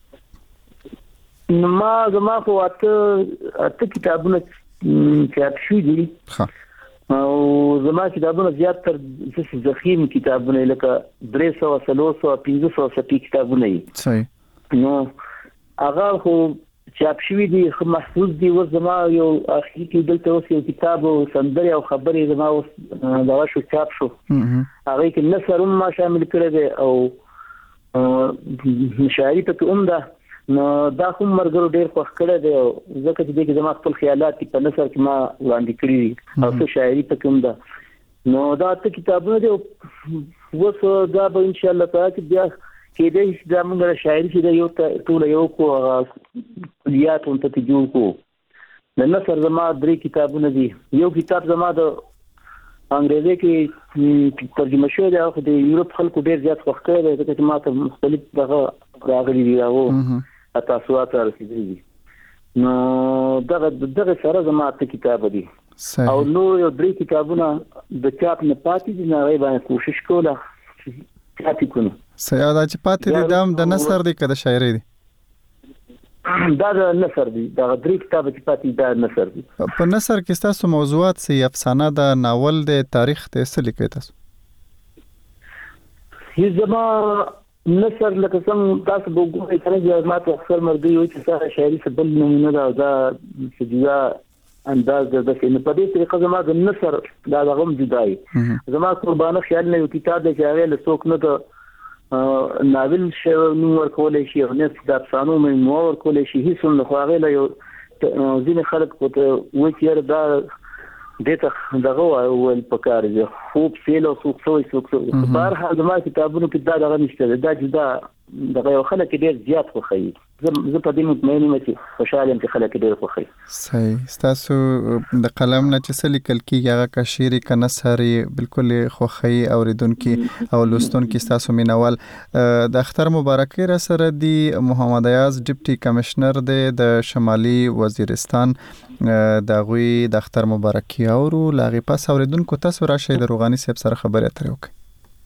ما زما خو اته اته کتابونه چاپ شوي دي او زما کتابونه زیات تر څه ذخیم کتابونه لکه درې سوه څلور سوه پنځه سوه څپې کتابونه دي. صحیح. نو هغه خو چاپ شوي دي، خو محفوظ دي. اوس زما یو اخري کې دلته اوس یو کتاب او سندرې او خبرې زما اوس دغه شو چاپ شو. هغه کې نثر هم ما شامل کړی دی او شاعري پکې هم ده. نو دا کوم مرګرو ډیر خوښ کړی دی او ځکه چې دغه زما خپل خیالات په نثر کې ما وړاندې کړی دي او څه شاعري پکې هم ده. نو دا ته کتابونه دي اوس دا به ان شاء الله تعالی چې بیا کې دې د موږ شاعري چې د یو ټول یو کو کلیات هم ته جوړ کو. د نثر زما درې کتابونه دي. یو کتاب زما د انګریزي کې ترجمه شوی دی او د یورپ خلکو ډیر زیات خوښ کړی دی ځکه چې ما ته مختلف دغه راغلي دي او تاسوات رسیدلي دي. نو دغه دغه سره زما ته کتاب دي او نو یو درې کتابونه د چاپ نه پاتې دي. نه باندې کوشش کوله چاپ کړم. سیاده چې پاتې دي دام د نثر دی که د شاعري دی؟ دا د نثر دی. دا درې کتاب چې پاتې دا نثر دی. په نثر کې تاسو موضوعات سي افسانه د ناول د تاریخ ته څه لیکئ تاسو؟ هی زما نثر لکه څنګه تاسو وګورئ کنه چې ما ته اکثر مرګي وي چې سره شاعري څه بل نمونه ده او دا چې جدا انداز ده چې په دې طریقه زما د نثر دا غوم جدای زما قربانه خیال نه یو کتاب دی چې هغه له څوک نه د ناول شو نو ورکولې شي او نه د افسانو مې مو ورکولې شي هیڅ نه خو هغه له یو ځینې خلک کوته و چې دا دته دغه ول پکار دي خوب سیل او څوک څوک څوک بهر حال زما کتابونو کې دا دغه نشته دا جدا دغه یو خلک ډیر زیات خوخي. زه په دې مطمئن یم چې خوشاله یم چې خلک ډیر خوخي. صحیح. تاسو د قلم نه چې څه لیکل کیږي هغه کشيري کنه ساري بالکل خوخي اوریدونکو او لوستونکو تاسو مینوال. د اختر مبارکي را سره دی محمد ایاز ډیپټي کمشنر دی د شمالي وزیرستان د غوي د اختر مبارکي اورو لاغي پاس اوریدونکو تاسو راشي د روغاني صاحب سره خبرې اترې وکړئ.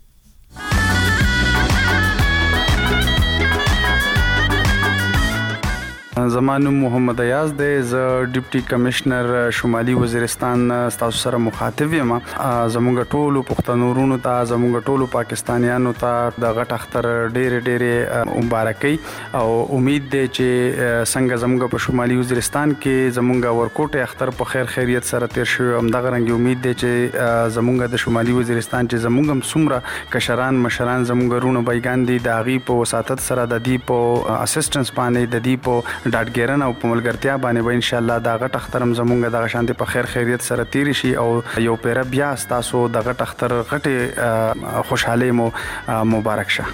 زمانو محمد ایاز دی ز ډیپټي کمشنر شمالي وزیرستان تاسو سره مخاطب یم. زموږ ټولو پښتنورونو ته زموږ ټولو پاکستانیانو ته د غټ اختر ډېر ډېر مبارکي او امید دی چې څنګه زموږ په شمالي وزیرستان کې زموږ ورکوټ اختر په خیر خیریت سره تیر شو هم دغه رنګ امید دی چې زموږ د شمالي وزیرستان چې زموږ هم څومره کشران مشران زموږ رونو بایګان دي د غي په وساتت سره د دی په اسسټنس باندې د دی په ډاټګیرن او په ملګرتیا باندې به ان شاء الله دا غټ اخترم زمونږ د شانتي په خیر خیریت سره تیر شي او یو پیر بیا تاسو د غټ اختر غټه خوشحالي مو مبارک شه.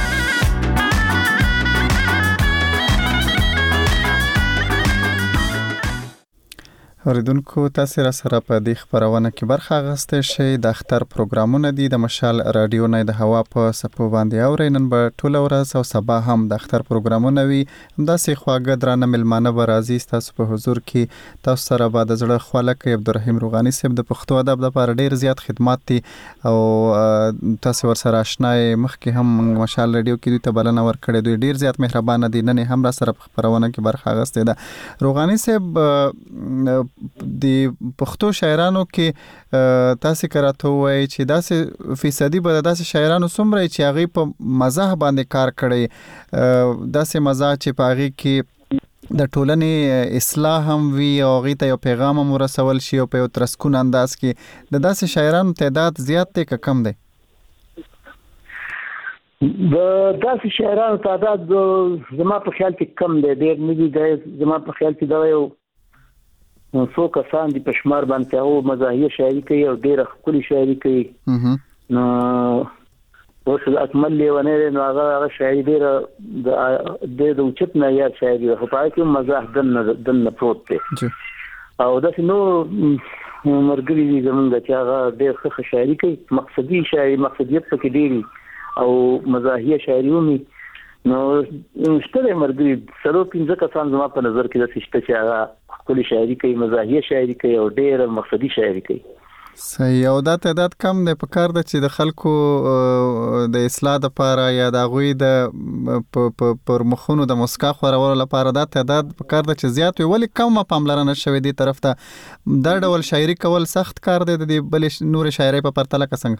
اوریدونکو تاسو را سره په دې خبرونه کې برخه اخیستئ شئ. د اختر پروګرامونه دي د مشال رادیو نه د هوا په سپو باندې اورینن به ټول ورځ او سبا هم د اختر پروګرامونه وي. همداسې خواږه درانه ملمانه به راځي تاسو په حضور کې. تاسو سره به د زړه خواله کې عبدالرحیم روغانی صاحب د پښتو ادب لپاره ډیر زیات خدمات دي او تاسو ور سره آشنا مخکې هم مشال رادیو کې دوی ته بلنه ورکړې. دوی ډیر زیات مهربان دي. نن هم را سره په خبرونه کې برخه اخیستې ده. روغانی صاحب د پښتو شاعرانو کې تاسو کراته وای چې داسې فیصدي به داسې شاعرانو څومره چې هغه په مزاح باندې کار کړي داسې مزاح چې په هغه کې د ټولنې اصلاح هم وی او هغه ته یو پیغام هم ورسول شي او په یو ترسکون انداز کې د داسې شاعرانو تعداد زیات دی که کم دی؟ د داسې شاعرانو تعداد زما په خیال کې کم دی. ډېر نه دی. زما په خیال کې دا یو څو کسان دي په شمار باندې او مزاحیه شاعري کوي او ډېر ښکلي شاعري کوي. نو اوس اکمل لیونه نو هغه شاعري ډېر د د اوچت نه یا شاعري خو پای کې مزاح دن دن پروت دی او دا نو مرګري دي زمونږ چې هغه ډېر ښه شاعري کوي مقصدي شاعري مقصدیت پکې ډېری او مزاحیه شاعري ومي نو شته مرګري سره پنځه کسان زما په نظر کې د شته چې هغه خپل شاعري کوي مزاحیه شاعري کوي او ډېر مقصدي شاعري کوي صحیح او دا تعداد کم دی په کار د چې د خلکو د اصلاح لپاره یا د غوي د پر مخونو د مسکا خورولو لپاره دا تعداد په کار د چې زیات وي ولی کم پاملرنه شوې دي طرف ته دا ډول شاعري کول سخت کار دی د بل نور شاعري په پرتله څنګه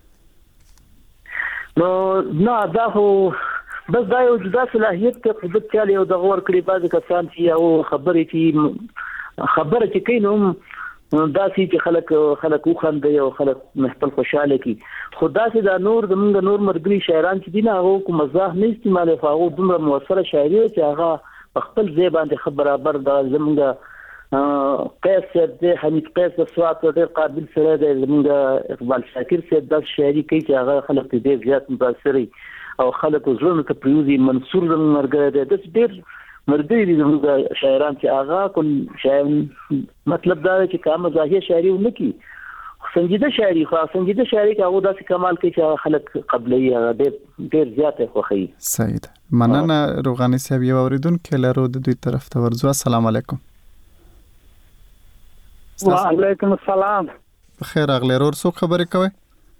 نو نه دا خو بس دا یو جدا صلاحیت ته په دې کې یو د غور کړي بعض کسان چې یو خبرې چې خبره چې کینوم دا چې خلک خلک وخند یو خلک محتل خوشاله کی خدا سي دا نور د موږ نور مرګري شاعران چې دي نه هغه کوم مزاح نه استعمال فاغو دومره موثره شاعري چې هغه خپل ځای باندې خبر برابر د زموږ قیس د حمید قیس سوات ډېر قابل سره د زموږ اقبال شاکر سره د شاعري کوي چې هغه خلک دې زیات متاثري او خلک زړه ته پریوزي منصور زموږ مرګره ده د ډېر مرګري دي زموږ شاعران چې هغه کوم شاعر مطلب دا چې کومه ظاهري شاعري ونکي سنجیده شاعري خو سنجیده شاعري کې هغه داسې کمال کوي چې خلک قبلي ډېر ډېر زیات خوخي سید مننه روغاني صاحب یو اوریدونکو لرو د دوی طرف ته ورځو السلام علیکم وعلیکم السلام بخیر اغلی رور سو خبرې کوي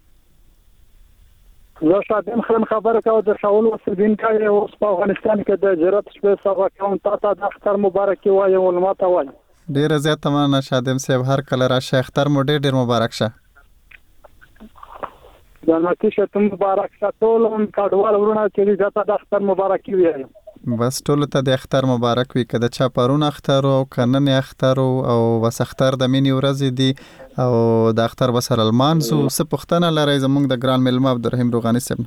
زه شادم خلم خبره کوم د شاول وسدین کې اوس په افغانستان کې د جرات شپه سبا کوم تاسو د اختر مبارک وایي ولمات وایي ډیر زیات مننه شادم صاحب هر کله را شیخ اختر مو ډیر ډیر مبارک شه جنتی شه مبارک شه ټول هم کډوال ورونه چې زاته د اختر مبارک وایي بس ټول ته د اختر مبارک وي کده چا پرون اختر او کنن اختر او وس اختر د مینی ورځ دی او د اختر بسر المانزو څه پښتنه لري زمونږ د ګران ملما عبدالرحیم روغانی صاحب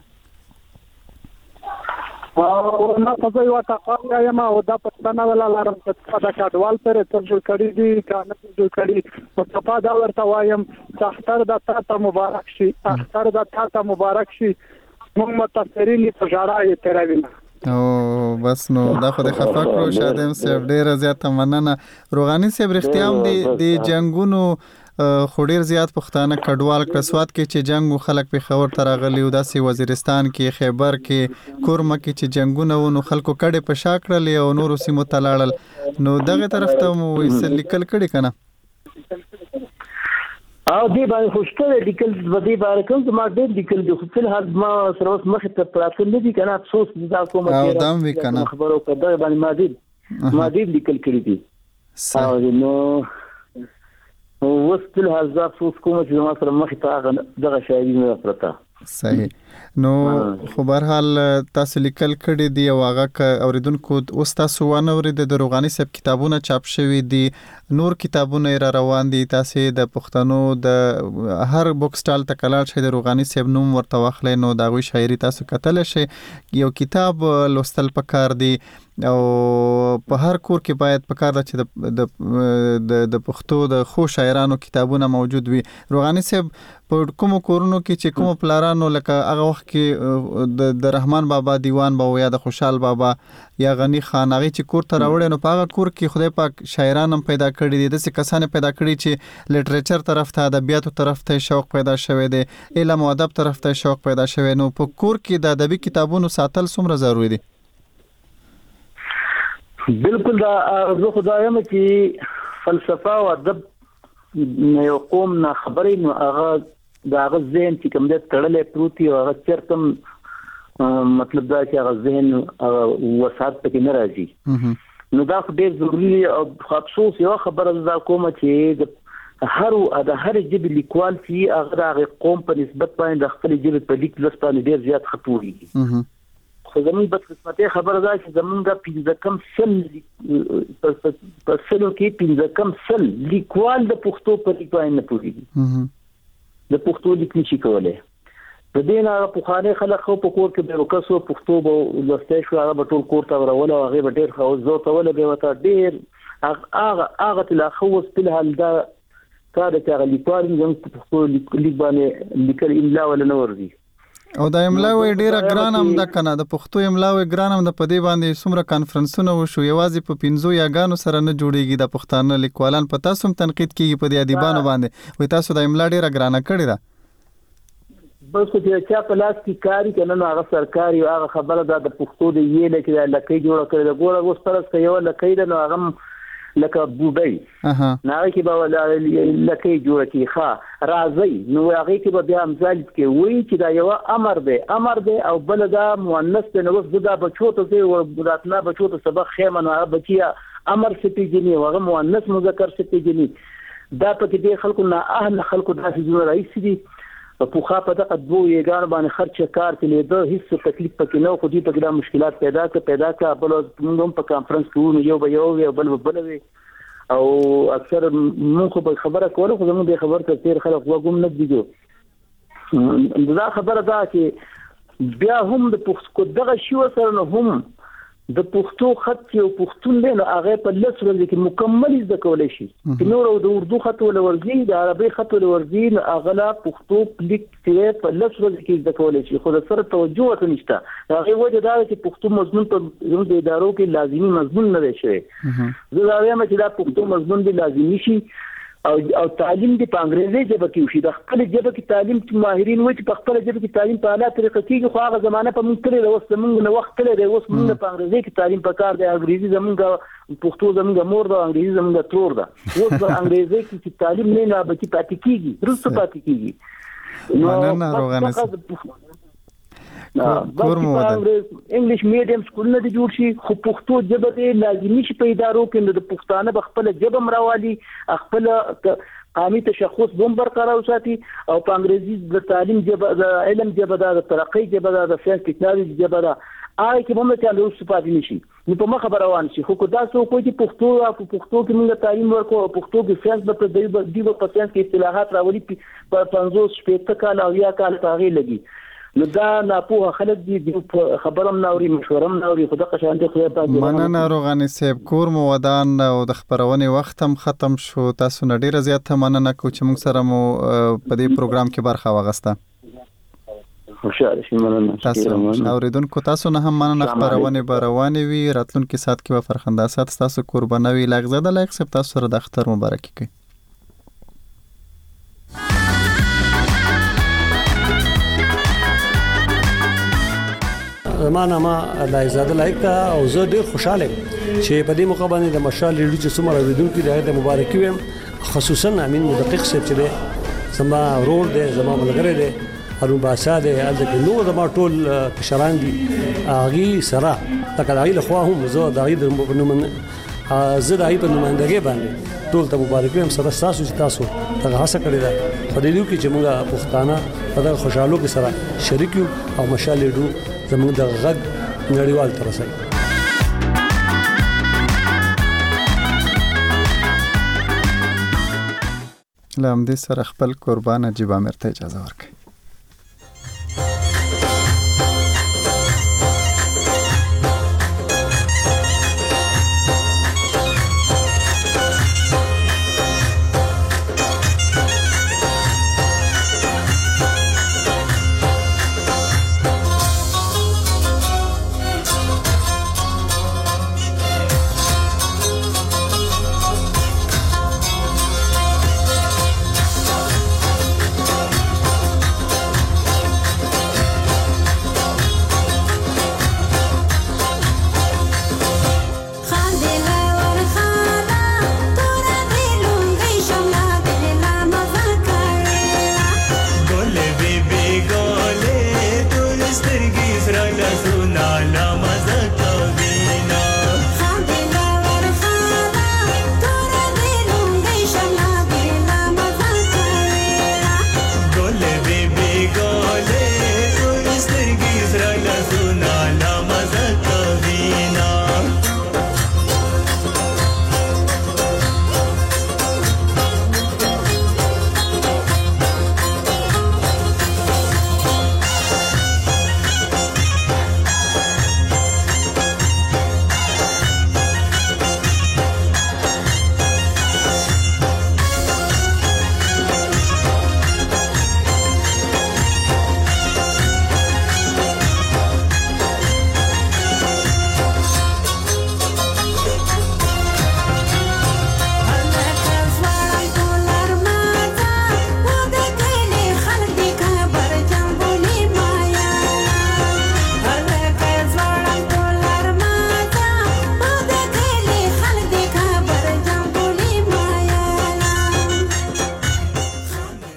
او نه په یو تاقا یم او د پښتنه ولا لرم چې د کډوال پر تر جوړ کړی دي کانه جوړ کړی او په دا ورته وایم چې اختر د تاسو مبارک شي اختر د تاسو مبارک شي موږ متفرین په جړای تروینه او بس نو دا خو د خفا کړو شادم صاحب ډیره زیاته مننه روغانی صاحب رښتیا هم دی د جنگونو خوري زیات پښتانه کډوال کسوات کې چې جنگ خلک په خبر ترغلی او داسې وزیرستان کې خیبر کې کورمه کې چې جنگونه ونو خلکو کډه په شاکړل او نورو سیمو تلاړل نو دغه طرف ته مو وسل لیکل کړي کنه او دی باندې خوشته لیکل د دې باره کوم چې ما ډېر لیکل د خپل حال ما سره اوس مخ ته پراته نه دي کنه افسوس دا کوم چې دام وی کنه خبرو کړه باندې ما دې ما دې لیکل کړی دي او نو اوس په حال ځا افسوس کوم چې ما سره مخ ته دغه شاعري نه پرتا صحیح نو خو بهرحال تاسو لیکل کړي دی او هغه اوریدونکو اوس تاسو ونه ورید د روغانی صاحب کتابونه چاپ شوی دي نور کتابونه را روان دي تاسو د پښتنو د هر بوک سټال ته کلاړ شي د روغانی صاحب نوم ورته واخلې نو دا غوي شاعري تاسو کتل شي یو کتاب لوستل پکار دی او په هر کور کې باید پکار ده چې د د پښتو د خو شاعرانو کتابونه موجود وي روغانی صاحب په کوم کورونو کې چې کوم پلارانو لکه هغه وخت کې د رحمان بابا دیوان بابا یا د خوشحال بابا یا غنی خان هغه چې کور ته راوړل نو په هغه کور کې خدای پاک شاعران هم پیدا کړی دي د څه کسان پیدا کړی چې لټریچر طرف ته ادبیاتو طرف ته شوق پیدا شوی دی علم او ادب طرف ته شوق پیدا شوی نو په کور کې د ادبي کتابونو ساتل څومره ضروری دي بالکل دا زه خدایم چې فلسفه او ادب یو قوم نه خبرې نو هغه دا هغه ذهن چې کوم دې تړلې پروتي او هغه چرتم مطلب دا چې هغه ذهن وسات پکې نه راځي نو دا ډېر ضروري او افسوس یو خبره دا کومه چې د هر د هر جبل لیکوال چې هغه د قوم په نسبت باندې د خپل جبل په لیک لسپانه ډېر زیات خطوري خو زمون بد قسمتي خبره ده چې زمون د پنځه کم سل په سلو کې پنځه کم سل لیکوال د پښتو په لیک باندې نه پوهیږي د پښتو لیک نشي کولای د دې نه په خانه خلک خو په کور کې به وکاسو پښتو به لسته شو هغه ټول کور ته ورول او هغه ډېر خو زو ته ول به وتا ډېر هغه هغه تل خو په حال دا کار چې هغه لیکوال زموږ په پښتو لیک باندې لیکل املا ولا نور دي او د املا وی ډیره ګران هم د کنه د پښتو املا وی ګران هم د پدې باندې څومره کانفرنسونه وشو یوازې په پنځو یاګانو سره نه جوړیږي د پښتانه لیکوالان په تاسو هم تنقید کیږي په دې ادیبانو باندې وی تاسو د املا ډیره ګرانه کړی ده بس چې چا په لاس کې کاری کنه نو هغه سرکاري هغه خبره ده د پښتو د یې لکه د لکې جوړ کړل د ګوره اوس پرس کې یو لکې ده نو هغه لکه بوبي اها نه کې به لکې جوړ کی ښا راځي نو هغه کې به بیا امثال کې وایي چې دا یو امر دی امر دی او بل دا مؤنث دی نو دا بچو ته دی او بلاتنا بچو ته سبق خیمه نو هغه بچیا امر سپیجنی هغه مؤنث مذکر سپیجنی دا په دې خلکو نه اهل خلکو داسې جوړ رئیس دي په خو په دغه دوه یګان باندې خرچ کار کې له هیڅ تکلیف پکې نه خو دې په ګډه مشکلات پیدا کړ پیدا کړ بل موږ په کانفرنس کې یو به یو بل بل وي او اکثر موږ په خبره کوله خو موږ به خبر ته تیر خلک وګم نه دیږي دا خبره دا چې بیا هم د پښتو دغه شی وسره نه هم د پښتو خط یو پښتون دی نو هغه په لس ورځې کې مکمل زده کولای شي نو د اردو خط ول ورځي د عربي خط ول ورځي نو هغه لا پښتو کلیک چې په لس ورځې کې زده کولای شي خو د سره توجه ورته نشته هغه وجه دا چې پښتو مضمون په زموږ د ادارو کې لازمي مضمون نه دی شوی زه دا وایم چې دا پښتو مضمون دی لازمي شي او او تعلیم دی په انګریزي ژبه کې وشي د خپل ژبه کې تعلیم چې ماهرین وایي چې په خپل ژبه کې تعلیم په اعلی طریقه کېږي خو هغه زمانه په موږ کړی اوس موږ نه وخت کړی اوس موږ په انګریزي کې تعلیم په کار دی انګریزي زموږ پښتو زموږ مور ده انګریزي زموږ ترور ده اوس په انګریزي کې تعلیم نه نه بچی پاتې کېږي درسته پاتې کېږي نو روغانه کور مو ده انګلیش میډیم سکولونه دي جوړ شي خو پښتو ژبه دې لازمي شي په ادارو کې د پښتانه بخپل ژبه مراوالي خپل قامي تشخص بم برقرار وساتي او په انګریزي د تعلیم ژبه د علم ژبه د ترقۍ ژبه د ساينس ټکنالوژي ژبه د آی کې هم ته له استفادې نشي نو په مخه روان شي خو دا څه کوي چې پښتو او پښتو کې موږ تعلیم ورکو او پښتو کې ساينس په دې دی په ساينس کې اصطلاحات راولي په پنځوس شپږ کال او یا کال تغیر لګي نو دا نه په خلک دي خبرم ناوري مشورم ناوري خو د قشانته خو ته مننه روغاني صاحب کور مو ودان او د خبرونې وخت هم ختم شو تاسو نه ډیره زیاته مننه کو چې موږ سره مو په دې پروګرام کې برخه واغسته خوشاله شئ مننه تاسو اوریدونکو تاسو نه هم مننه خبرونه بروانې وي راتلونکي سات کې و فرخنده سات تاسو قربانوي لغزه د لایق سپ تاسو سره د اختر مبارکي کوي زمانه ما لایزاده لایق او زه ډیر خوشاله چې په دې موقع باندې د مشال ریډیو چې څومره اوریدونکو د مبارکي ویم خصوصا امین مدقق صاحب چې زما ورور دی زما ملګری دی هارون بادشاہ دی الته نو زما ټول کشران دي اغي سره تکه دایله خو هم زه دایي د نومن زه دایي په نمائندګي باندې ټول ته مبارکي ویم سره تاسو چې تاسو ته هڅه کړې ده په دې کې چې موږ پښتانه په دغه خوشحالو کې سره شریک یو او مشال ریډیو زموږ د غږ نړیوال تر رسوي لامدې سره خپل قربان عجیب امر ته اجازه ورکړئ